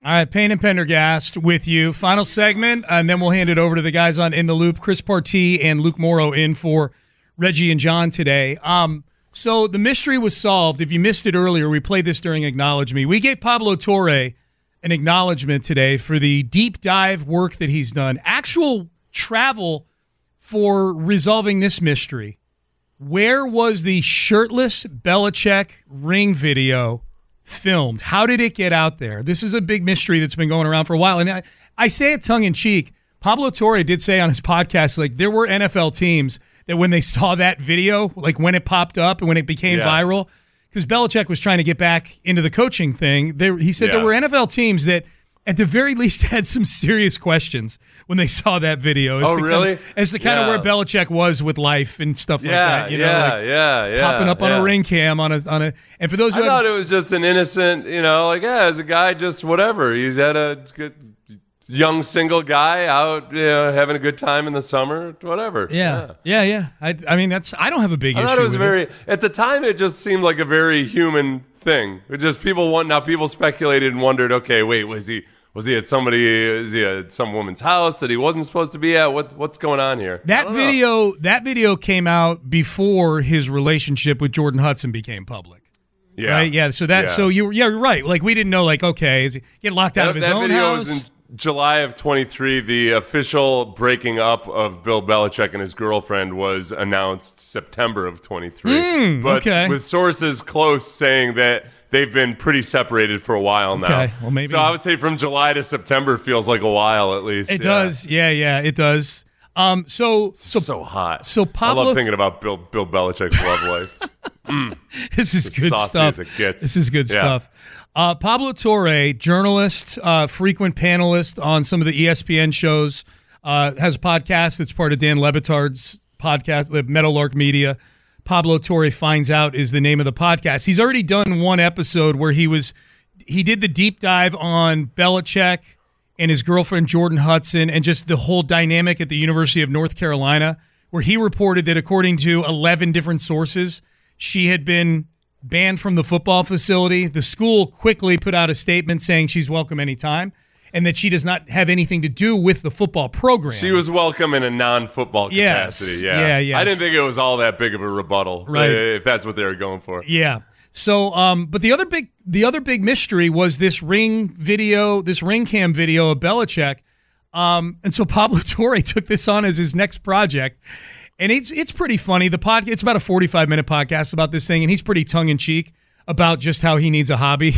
All right, Payne and Pendergast with you. Final segment, and then we'll hand it over to the guys on In the Loop. Chris Partee and Luke Morrow in for Reggie and John today. Um, so the mystery was solved. If you missed it earlier, we played this during Acknowledge Me. We gave Pablo Torre an acknowledgement today for the deep dive work that he's done. Actual travel for resolving this mystery. Where was the shirtless Belichick ring video filmed? How did it get out there? This is a big mystery that's been going around for a while. And I, I say it tongue in cheek. Pablo Torre did say on his podcast, like, there were N F L teams that when they saw that video, like when it popped up and when it became yeah. viral, because Belichick was trying to get back into the coaching thing, there, he said yeah. there were N F L teams that at the very least had some serious questions when they saw that video. As Oh, to really? Kind of, as to kind yeah. of where Belichick was with life and stuff yeah, like that. You know, yeah, like yeah, yeah. popping up on yeah. a ring cam on a on a. And for those who I thought haven't- it was just an innocent, you know, like, yeah, as a guy, just whatever. He's had a good young single guy out, you know, having a good time in the summer, whatever. Yeah, yeah, yeah. I, I mean, that's. I don't have a big I issue. thought it was with very. it. At the time, it just seemed like a very human thing. It just people want now. People speculated and wondered. Okay, wait, was he was he at somebody? Is he at some woman's house that he wasn't supposed to be at? What what's going on here? That video, know. that video came out before his relationship with Jordan Hudson became public. Yeah, right. Yeah. So that. Yeah. So you. Yeah. You're right. Like we didn't know. Like okay, is he get locked out that, of his that own video house? Was in July of twenty-three, the official breaking up of Bill Belichick and his girlfriend was announced September of twenty-three. Mm, but okay. with sources close saying that they've been pretty separated for a while now. Okay, well, maybe- So I would say from July to September feels like a while at least. It yeah. does. Yeah. Yeah. It does. Um. So. So. So hot. So Pablo. I love thinking about Bill Bill Belichick's love life. Mm. This is As good saucy stuff. as it gets. This is good Yeah. stuff. Uh, Pablo Torre, journalist, uh, frequent panelist on some of the E S P N shows, uh, has a podcast that's part of Dan Le Batard's podcast, the Meadowlark Media. Pablo Torre Finds Out is the name of the podcast. He's already done one episode where he was he did the deep dive on Belichick and his girlfriend Jordan Hudson and just the whole dynamic at the University of North Carolina, where he reported that according to eleven different sources, she had been banned from the football facility. The school quickly put out a statement saying she's welcome anytime and that she does not have anything to do with the football program. She was welcome in a non-football Yes. capacity. Yeah. Yeah, yeah. I didn't think it was all that big of a rebuttal, Right. if that's what they were going for. Yeah. So, um, but the other big, the other big mystery was this ring video, this ring cam video of Belichick. Um, and so Pablo Torre took this on as his next project. And it's it's pretty funny. The pod, it's about a forty-five minute podcast about this thing, and he's pretty tongue in cheek about just how he needs a hobby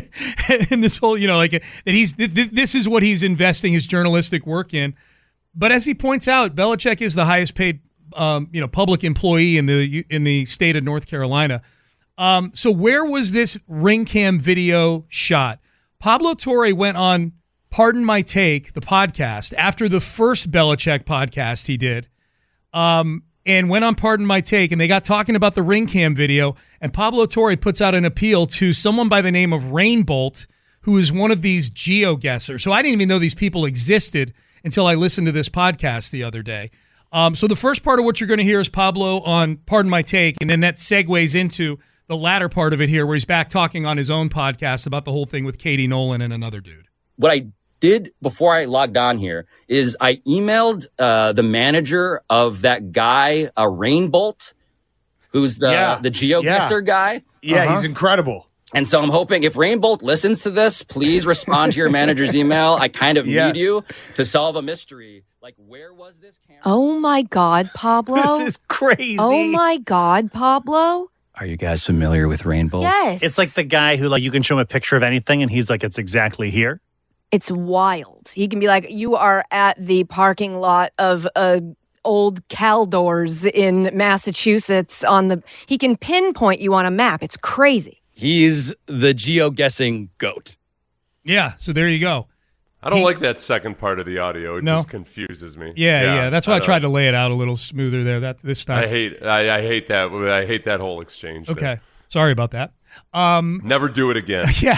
and this whole, you know, like that he's th- th- this is what he's investing his journalistic work in. But as he points out, Belichick is the highest paid, um, you know, public employee in the in the state of North Carolina. Um, so where was this ring cam video shot? Pablo Torre went on Pardon My Take, the podcast, after the first Belichick podcast he did. Um, and went on Pardon My Take, and they got talking about the ring cam video, and Pablo Torre puts out an appeal to someone by the name of Rainbolt, who is one of these geo-guessers. So I didn't even know these people existed until I listened to this podcast the other day. Um, so the first part of what you're going to hear is Pablo on Pardon My Take, and then that segues into the latter part of it here, where he's back talking on his own podcast about the whole thing with Katie Nolan and another dude. What I did before I logged on here is I emailed uh, the manager of that guy, uh, Rainbolt, who's the Yeah. the GeoGuessr Yeah. guy. Yeah, Uh-huh. he's incredible. And so I'm hoping if Rainbolt listens to this, please respond to your manager's email. I kind of Yes. need you to solve a mystery. Like, where was this camera? Oh my God, Pablo. This is crazy. Oh my God, Pablo. Are you guys familiar with Rainbolt? Yes. It's like the guy who, like, you can show him a picture of anything and he's like, it's exactly here. It's wild. He can be like, you are at the parking lot of a old Caldors in Massachusetts on the, he can pinpoint you on a map. It's crazy. He's the geo-guessing goat. Yeah, so there you go. I don't He- like that second part of the audio. It No? just confuses me. Yeah, yeah. That's why I, don't- tried to lay it out a little smoother there that this time. I hate. I, I hate that. I hate that whole exchange. Okay. there. Sorry about that. Um, Never do it again. yeah.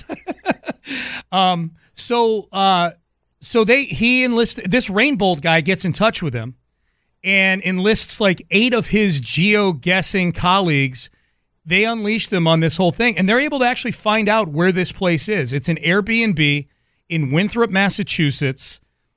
um, so, uh, so they, he enlists, this Rainbolt guy gets in touch with him and enlists like eight of his geo-guessing colleagues. They unleash them on this whole thing, and they're able to actually find out where this place is. It's an Airbnb in Winthrop, Massachusetts.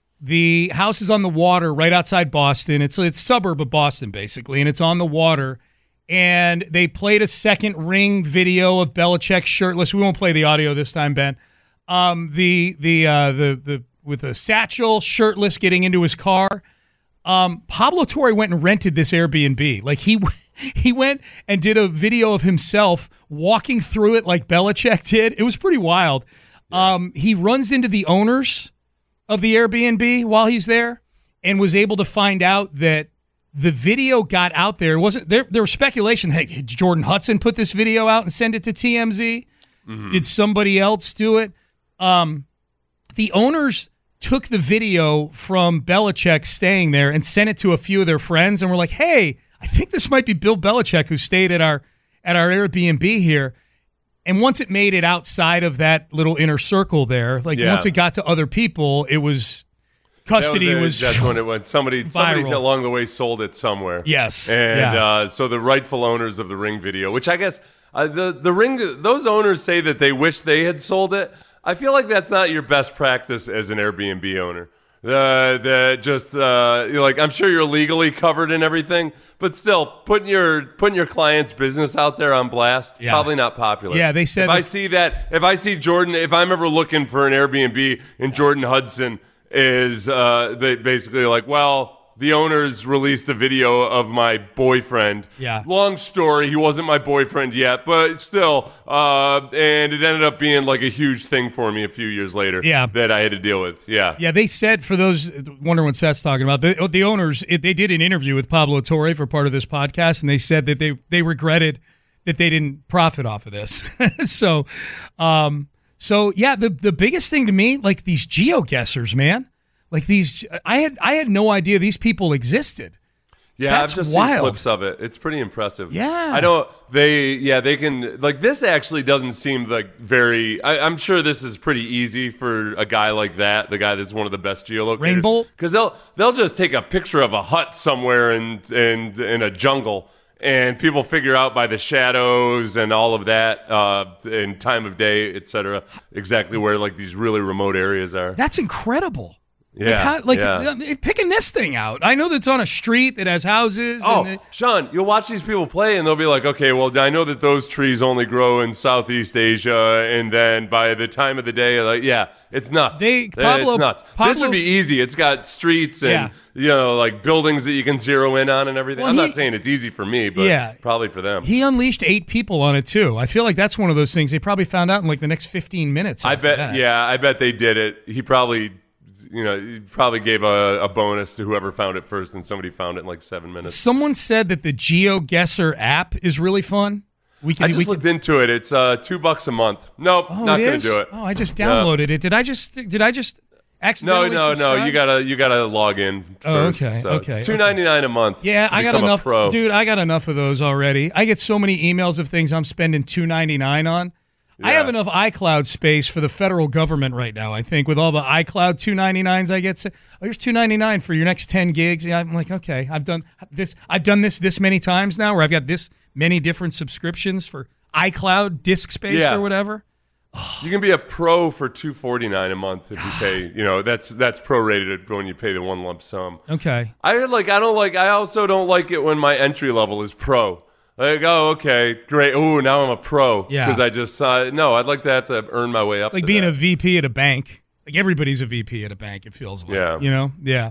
The house is on the water right outside Boston. It's it's a suburb of Boston, basically, and it's on the water. And they played a second ring video of Belichick shirtless. We won't play the audio this time, Ben. Um, the the uh, the the with a satchel, shirtless, getting into his car. Um, Pablo Torre went and rented this Airbnb. Like he he went and did a video of himself walking through it like Belichick did. It was pretty wild. Um, he runs into the owners of the Airbnb while he's there and was able to find out that the video got out there. It wasn't there? There was speculation. Hey, did Jordan Hudson put this video out and send it to T M Z? Mm-hmm. Did somebody else do it? Um, the owners took the video from Belichick staying there and sent it to a few of their friends and were like, hey, I think this might be Bill Belichick who stayed at our at our Airbnb here. And once it made it outside of that little inner circle there, like yeah. once it got to other people, it was custody that was. was, that's when it went. Somebody, somebody along the way sold it somewhere. Yes, and yeah. uh, so the rightful owners of the Ring video, which I guess uh, the the Ring, those owners say that they wish they had sold it. I feel like that's not your best practice as an Airbnb owner. Uh, that just uh, you're like I'm sure you're legally covered and everything, but still putting your putting your client's business out there on blast yeah. probably not popular. Yeah, they said if I see that if I see Jordan, if I'm ever looking for an Airbnb and Jordan Hudson is uh, they basically like, well, the owners released a video of my boyfriend. Yeah. Long story. He wasn't my boyfriend yet, but still. Uh, and it ended up being like a huge thing for me a few years later. Yeah. That I had to deal with. Yeah. Yeah. They said, for those wondering what Seth's talking about, the, the owners, it, they did an interview with Pablo Torre for part of this podcast, and they said that they, they regretted that they didn't profit off of this. so, um, so yeah, the, the biggest thing to me, like these geoguessers, man. Like these, I had I had no idea these people existed. Yeah, That's I've just wild. seen clips of it. It's pretty impressive. Yeah, I don't. They yeah they can like this. Actually, doesn't seem like very. I, I'm sure this is pretty easy for a guy like that, the guy that's one of the best geolocators. Rainbolt, because they'll they'll just take a picture of a hut somewhere in in in a jungle. And people figure out by the shadows and all of that, uh, and time of day, et cetera, exactly where like these really remote areas are. That's incredible. Yeah, like, how, like yeah. uh, picking this thing out. I know that's on a street that has houses. Oh, and it, Sean, you'll watch these people play, and they'll be like, "Okay, well, I know that those trees only grow in Southeast Asia, and then by the time of the day, like, yeah, it's nuts. They, Pablo, it's nuts. Pablo, this would be easy. It's got streets and yeah. you know, like buildings that you can zero in on and everything. Well, I'm he, not saying it's easy for me, but yeah. probably for them. He unleashed eight people on it too. I feel like that's one of those things they probably found out in like the next fifteen minutes. I bet. That. Yeah, I bet they did it. He probably. You know, he probably gave a, a bonus to whoever found it first, and somebody found it in like seven minutes. Someone said that the GeoGuessr app is really fun. We can, I just we looked can... into it. It's uh, two bucks a month. Nope, oh, not it going is? to do it. Oh, I just downloaded no. it. Did I just? Did I just No, accidentally? no, subscribe? no. You gotta, you gotta log in first. Oh, okay, so okay. It's two ninety nine a month. Yeah, I got enough, pro. dude. I got enough of those already. I get so many emails of things I'm spending two ninety nine on. Yeah. I have enough iCloud space for the federal government right now, I think, with all the iCloud two ninety-nines I get. Oh, here's two ninety-nine for your next ten gigs. Yeah, I'm like, okay, I've done this. I've done this this many times now where I've got this many different subscriptions for iCloud disk space yeah. or whatever. You can be a pro for two forty-nine a month if you pay, you know, that's that's prorated when you pay the one lump sum. Okay. I like I don't like I also don't like it when my entry level is pro. Like, oh, okay, great. Ooh, now I'm a pro. Yeah. Because I just saw, no, I'd like to have to earn my way up. It's like to being that. a V P at a bank. Like everybody's a V P at a bank, it feels like. Yeah. You know? Yeah.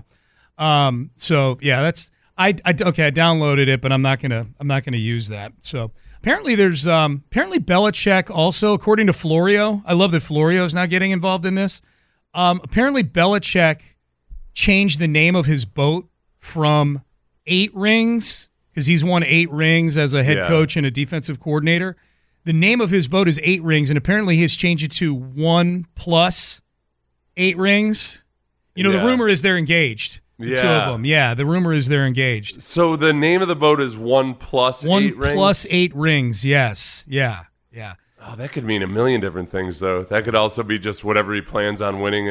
Um, so yeah, that's I, I okay, I downloaded it, but I'm not gonna I'm not gonna use that. So apparently there's um apparently Belichick also, according to Florio, I love that Florio's now getting involved in this. Um, apparently Belichick changed the name of his boat from Eight Rings, because he's won eight rings as a head Yeah. coach and a defensive coordinator. The name of his boat is Eight Rings, and apparently he has changed it to One Plus Eight Rings. You know, Yeah. the rumor is they're engaged. The two Yeah. of them. Yeah, the rumor is they're engaged. So the name of the boat is One Plus One Eight Rings? Plus Eight Rings, yes. Yeah, yeah. Oh, that could mean a million different things, though. That could also be just whatever he plans on winning and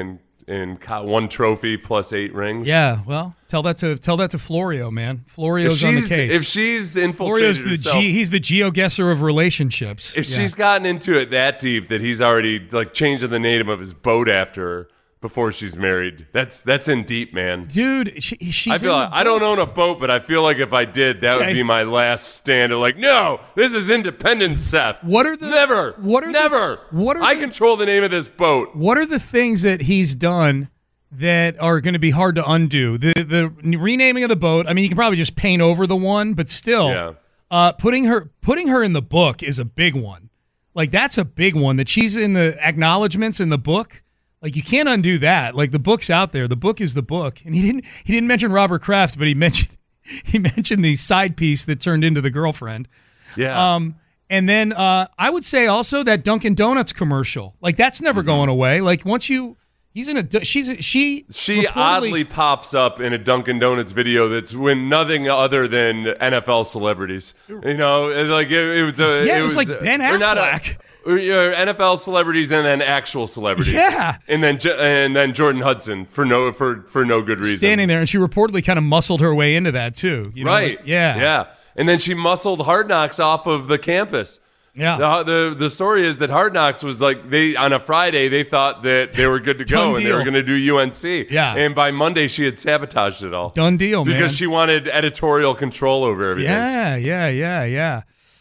and caught one trophy plus eight rings. Yeah, well, tell that to tell that to Florio, man. Florio's If on the she's- case. if she's infiltrated Florio's the herself- G, he's the geoguesser of relationships. If Yeah. she's gotten into it that deep that he's already like changed the name of his boat after her before she's married, that's that's in deep, man. Dude, she, she's I feel in like, the I don't own a boat, but I feel like if I did, that would Okay. be my last stand. Of like, no, this is independent, Seth. What are the never? What are never? The, what are I the, control the name of this boat? What are the things that he's done that are going to be hard to undo? The the renaming of the boat. I mean, you can probably just paint over the one, but still, Yeah. uh, putting her putting her in the book is a big one. Like that's a big one that she's in the acknowledgments in the book. Like you can't undo that. Like the book's out there. The book is the book. And he didn't he didn't mention Robert Kraft, but he mentioned he mentioned the side piece that turned into the girlfriend. Yeah. Um and then uh I would say also that Dunkin' Donuts commercial. Like that's never Mm-hmm. going away. Like once you he's in a she's she She reportedly- oddly pops up in a Dunkin' Donuts video that's when nothing other than N F L celebrities. You know, it- like it, it was. A, Yeah, it was like Ben or not a- Affleck. or, you know, N F L celebrities and then actual celebrities. Yeah. and then J- and then Jordan Hudson for no for for no good reason. standing there, and she reportedly kind of muscled her way into that too. You know, right? like- yeah. yeah. And then she muscled Hard Knocks off of the campus. Yeah. The, the the story is that Hard Knocks was like they on a Friday they thought that they were good to Done go and they deal. were going to do U N C. Yeah. And by Monday she had sabotaged it all. Done deal, because man. she wanted editorial control over everything. Yeah, yeah, yeah, yeah.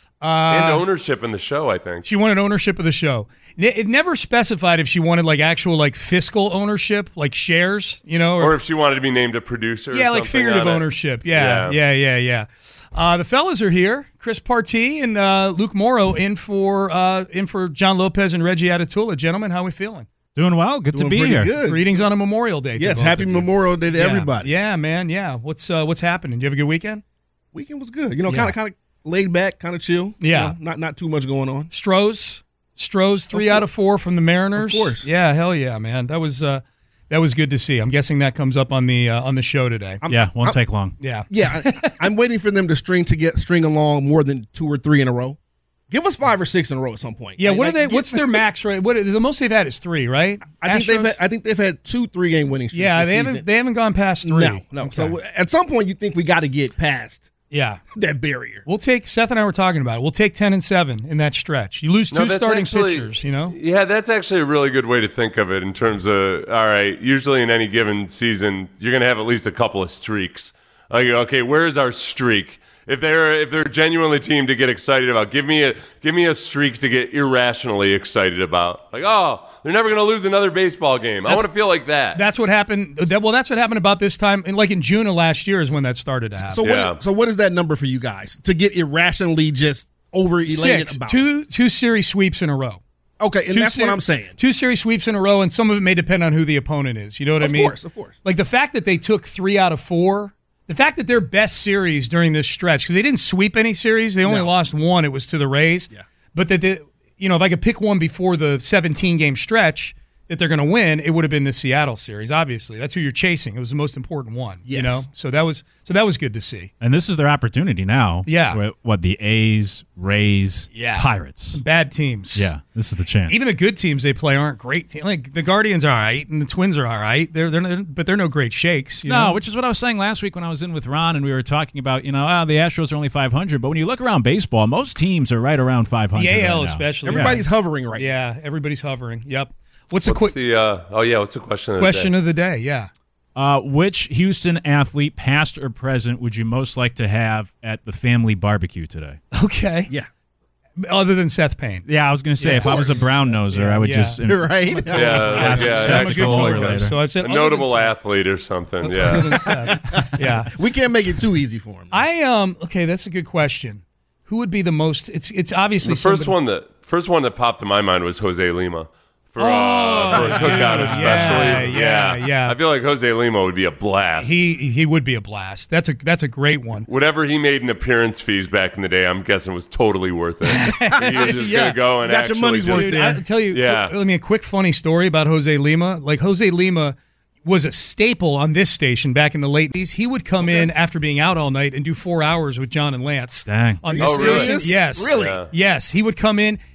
And Uh, ownership in the show, I think. She wanted ownership of the show. It it never specified if she wanted like actual like fiscal ownership, like shares, you know, Or if she wanted to be named a producer. or yeah, like something figurative on it. ownership. Yeah, yeah, yeah, yeah. Uh, the fellas are here. Chris Partee and uh, Luke Morrow in for uh, in for John Lopez and Reggie Atatula. Gentlemen, how we feeling? Doing well. Good Doing to be pretty here. good. Greetings on a Memorial Day. to Yes, both happy of you. Memorial Day to Yeah. everybody. Yeah, man. Yeah. What's uh, what's happening? Do you have a good weekend? Weekend was good. You know, Yeah. kind of kind of laid back, kind of chill. Yeah. You know, not not too much going on. Strohs, Strohs, three out of four from the Mariners. Of course. Yeah, hell yeah, man. That was uh, that was good to see. I'm guessing that comes up on the uh, on the show today. I'm- Yeah, won't I'm- take long. Yeah. Yeah, I, I'm waiting for them to string to get string along more than two or three in a row. Give us five or six in a row at some point. Yeah, Like- what are like, they? get- What's their max rate? What the most they've had is three, right? I think they've Astros? had, I think they've had two three game winning streaks. yeah, this they haven't season. they haven't gone past three. No, no. Okay. So at some point, you think we got to get past yeah, that barrier. we'll take Seth and I were talking about it. We'll take ten and seven in that stretch. You lose two No, that's starting actually- pitchers. You know. Yeah, that's actually a really good way to think of it in terms of, all right, usually in any given season, you're going to have at least a couple of streaks. Like, okay, where's our streak? If they're if they're a genuinely team to get excited about, give me a give me a streak to get irrationally excited about. Like, oh, they're never going to lose another baseball game. I That's- want to feel like that. That's what happened. That, well, that's what happened about this time. And like in June of last year is when that started to happen. So what? So what is that number for you guys to get irrationally just over elated Six, about? two two series sweeps in a row. Okay, and Two that's ser- what I'm saying. Two series sweeps in a row, and some of it may depend on who the opponent is. You know what Of I mean? course, of course. Like the fact that they took three out of four, the fact that their best series during this stretch, because they didn't sweep any series, they only No. lost one. It was to the Rays. Yeah. But that they, you know, if I could pick one before the seventeen game stretch that they're going to win, it would have been the Seattle series. Obviously, that's who you're chasing. It was the most important one. You Yes. know, so that was so that was good to see. And this is their opportunity now. Yeah. With, what, the A's, Rays, Yeah. Pirates. Some bad teams. Yeah, this is the chance. Even the good teams they play aren't great teams. Like the Guardians are all right, and the Twins are all right. They're they're not, but they're no great shakes. You no, know? which is what I was saying last week when I was in with Ron and we were talking about, you know, ah, the Astros are only five hundred. But when you look around baseball, most teams are right around five hundred. the A L right now. especially. Everybody's hovering right Yeah, everybody's hovering. Yep. What's, What's the quick the uh, oh yeah? What's the question? Of question the day? of the day? Yeah. Uh, which Houston athlete, past or present, would you most like to have at the family barbecue today? Okay. Yeah. Other than Seth Payne. Yeah, I was going to say, Yeah, if of I was a course. brown noser, Yeah, I would yeah. just You're right. Yeah, like, ask yeah, Seth I'm a to good go over player. later. So I said a other notable than athlete or something. Seth. Yeah. Other than Seth. Yeah. We can't make it too easy for him. I um. Okay, that's a good question. Who would be the most? It's it's obviously The first somebody- one that first one that popped to my mind was Jose Lima for Oh, uh, for a cookout dude. especially. Yeah, yeah, yeah. I feel like Jose Lima would be a blast. He he would be a blast. That's a that's a great one. Whatever he made in appearance fees back in the day, I'm guessing was totally worth it. He was just Yeah. gonna go and Got your actually money's just- worth Dude, there. I tell you, Yeah. I mean, a quick funny story about Jose Lima. Like Jose Lima was a staple on this station back in the late eighties. He would come in after being out all night and do four hours with John and Lance. Dang. On Are this you station. serious? Yes. Really? Yeah. Yes. He would come in.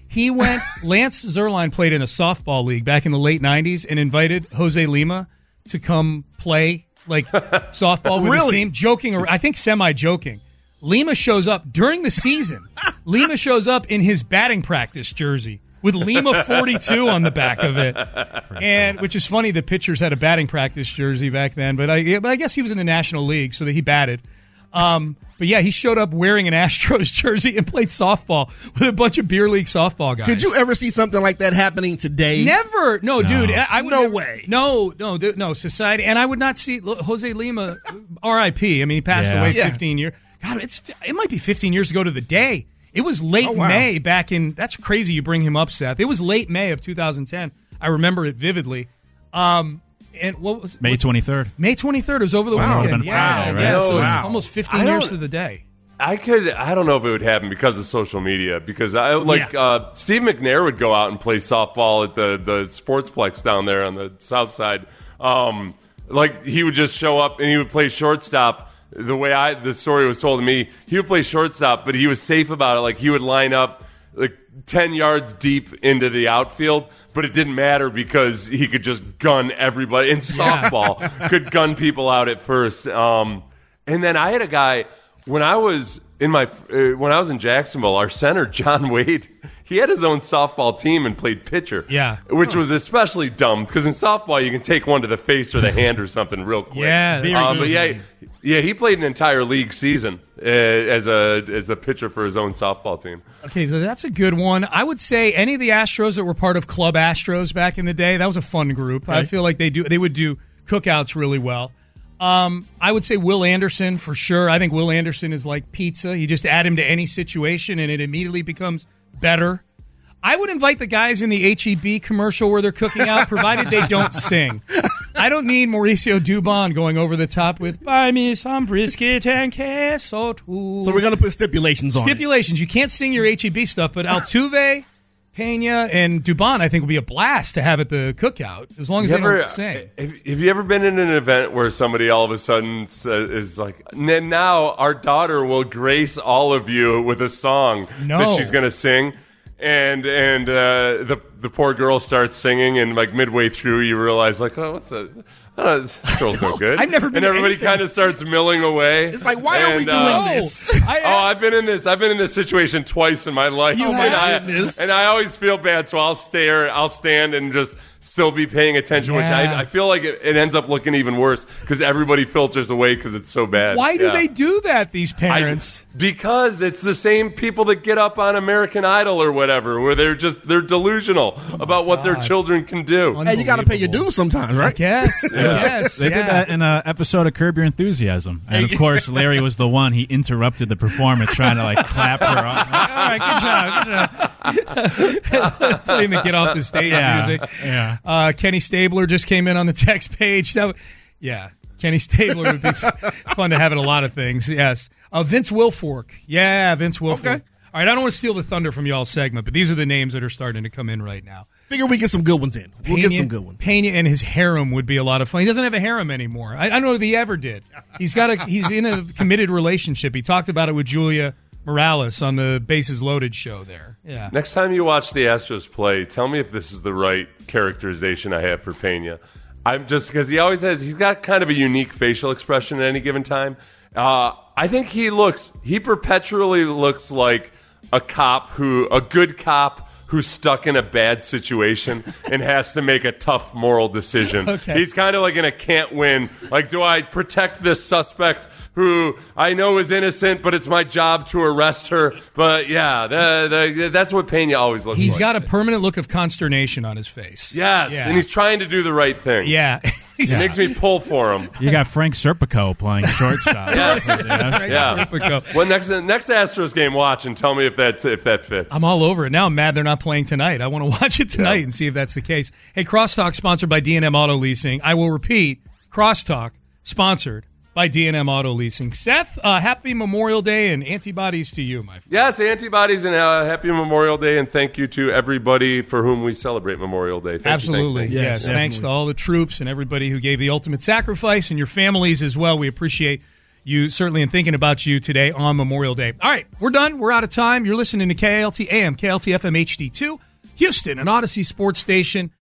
He went, Lance Zierlein played in a softball league back in the late nineties and invited Jose Lima to come play like softball with Really? his team, joking, or I think semi-joking. Lima shows up during the season. Lima shows up in his batting practice jersey with Lima forty-two on the back of it, and which is funny. The pitchers had a batting practice jersey back then, but I, but I guess he was in the National League, so that he batted. Um, but yeah, he showed up wearing an Astros jersey and played softball with a bunch of beer league softball guys. Could you ever see something like that happening today? Never. No, No. dude. I, I would No never- way. No, no, dude, no. Society, and I would not see look, Jose Lima, R I P I mean, he passed Yeah. away Yeah. fifteen years. God, it's it might be fifteen years ago to the day. It was late Oh, wow. May back in. That's crazy. You bring him up, Seth. It was late May of two thousand ten. I remember it vividly. Um, and what was May what- twenty-third. May twenty-third. It was over the Wow. weekend. Would've been Yeah, Friday, right? yeah. So Wow. it's almost I fifteen don't- years to the day. I could. I don't know if it would happen because of social media. Because I like Yeah. uh, Steve McNair would go out and play softball at the the Sportsplex down there on the south side. Um, like he would just show up and he would play shortstop. The way I the story was told to me, he would play shortstop, but he was safe about it. Like he would line up like ten yards deep into the outfield, but it didn't matter because he could just gun everybody in softball. Could gun people out at first. Um, and then I had a guy. When I was in my uh, when I was in Jacksonville, our center John Wade, he had his own softball team and played pitcher. Yeah. which was especially dumb because in softball you can take one to the face or the hand or something real quick. Yeah, very um, but easy. yeah, yeah, he played an entire league season uh, as a as a pitcher for his own softball team. Okay, so that's a good one. I would say any of the Astros that were part of Club Astros back in the day, that was a fun group. I Okay. feel like they do they would do cookouts really well. Um, I would say Will Anderson for sure. I think Will Anderson is like pizza. You just add him to any situation and it immediately becomes better. I would invite the guys in the H E B commercial where they're cooking out, provided they don't sing. I don't need Mauricio Dubon going over the top with "Buy me some brisket and queso too." So we're going to put stipulations on it. Stipulations. You can't sing your H E B stuff, but Altuve, Pena, and Dubon, I think, will be a blast to have at the cookout, as long as You they ever- don't sing. Have, have you ever been in an event where somebody all of a sudden sa- is like, "N- now our daughter will grace all of you with a song No. that she's going to sing," and and uh, the the poor girl starts singing, and like midway through, you realize like, "Oh, what's a Oh, this girl's no good." I've never been and to everybody anything. kind of starts milling away. It's like, why are we And, doing uh, this? I, Oh, I've been in this. I've been in this situation twice in my life. You and have I, goodness. and I always feel bad, so I'll stare. I'll stand and just still be paying attention. Which Yeah. I, I feel like it, it ends up looking even worse because everybody filters away because it's so bad. Why do Yeah. they do that, these I- parents? because it's the same people that get up on American Idol or whatever, where they're just they're delusional about what their God. children can do. Hey, you got to pay your dues sometimes, I right? guess. I guess. They yeah. did that in an episode of Curb Your Enthusiasm. And, of course, Larry was the one. He interrupted the performance trying to, like, clap her off. Like, all right, good job, good job. Playing the Get Off the Stage Yeah, music. yeah. Uh, Kenny Stabler just came in on the text page. That, yeah, Kenny Stabler would be f- fun to have in a lot of things. Yes. Uh, Vince Wilfork. Yeah, Vince Wilfork. Okay. All right, I don't want to steal the thunder from y'all's segment, but these are the names that are starting to come in right now. Figure we get some good ones in. We'll get Pena- some good ones. Pena and his harem would be a lot of fun. He doesn't have a harem anymore. I, I don't know if he ever did. He's got a. He's in a committed relationship. He talked about it with Julia Morales on the Bases Loaded show there. Yeah. Next time you watch the Astros play, tell me if this is the right characterization I have for Pena. I'm just because he always has. He's got kind of a unique facial expression at any given time. Uh, I think he looks. He perpetually looks like a cop who, a good cop who's stuck in a bad situation and has to make a tough moral decision. Okay. He's kind of like in a can't win. Like, do I protect this suspect who I know is innocent, but it's my job to arrest her? But yeah, the, the, that's what Pena always looks He's like. got a permanent look of consternation on his face. Yes, Yeah. and he's trying to do the right thing. Yeah. He's It makes me pull for him. You got Frank Serpico playing shortstop. Yeah. Yeah. Yeah. Serpico. Well, next next Astros game, watch and tell me if that if that fits. I'm all over it. Now I'm mad they're not playing tonight. I want to watch it tonight Yeah. and see if that's the case. Hey, Crosstalk sponsored by D and M Auto Leasing. I will repeat, Crosstalk sponsored by D and M Auto Leasing. Seth, uh, happy Memorial Day and antibodies to you, my friend. Yes, antibodies and uh, happy Memorial Day, and thank you to everybody for whom we celebrate Memorial Day. Thank you, Absolutely. thank you. Yes. Yes, Thanks to all the troops and everybody who gave the ultimate sacrifice and your families as well. We appreciate you, certainly in thinking about you today on Memorial Day. All right, we're done. We're out of time. You're listening to K L T A M, K L T F M H D two, Houston, an Odyssey sports station.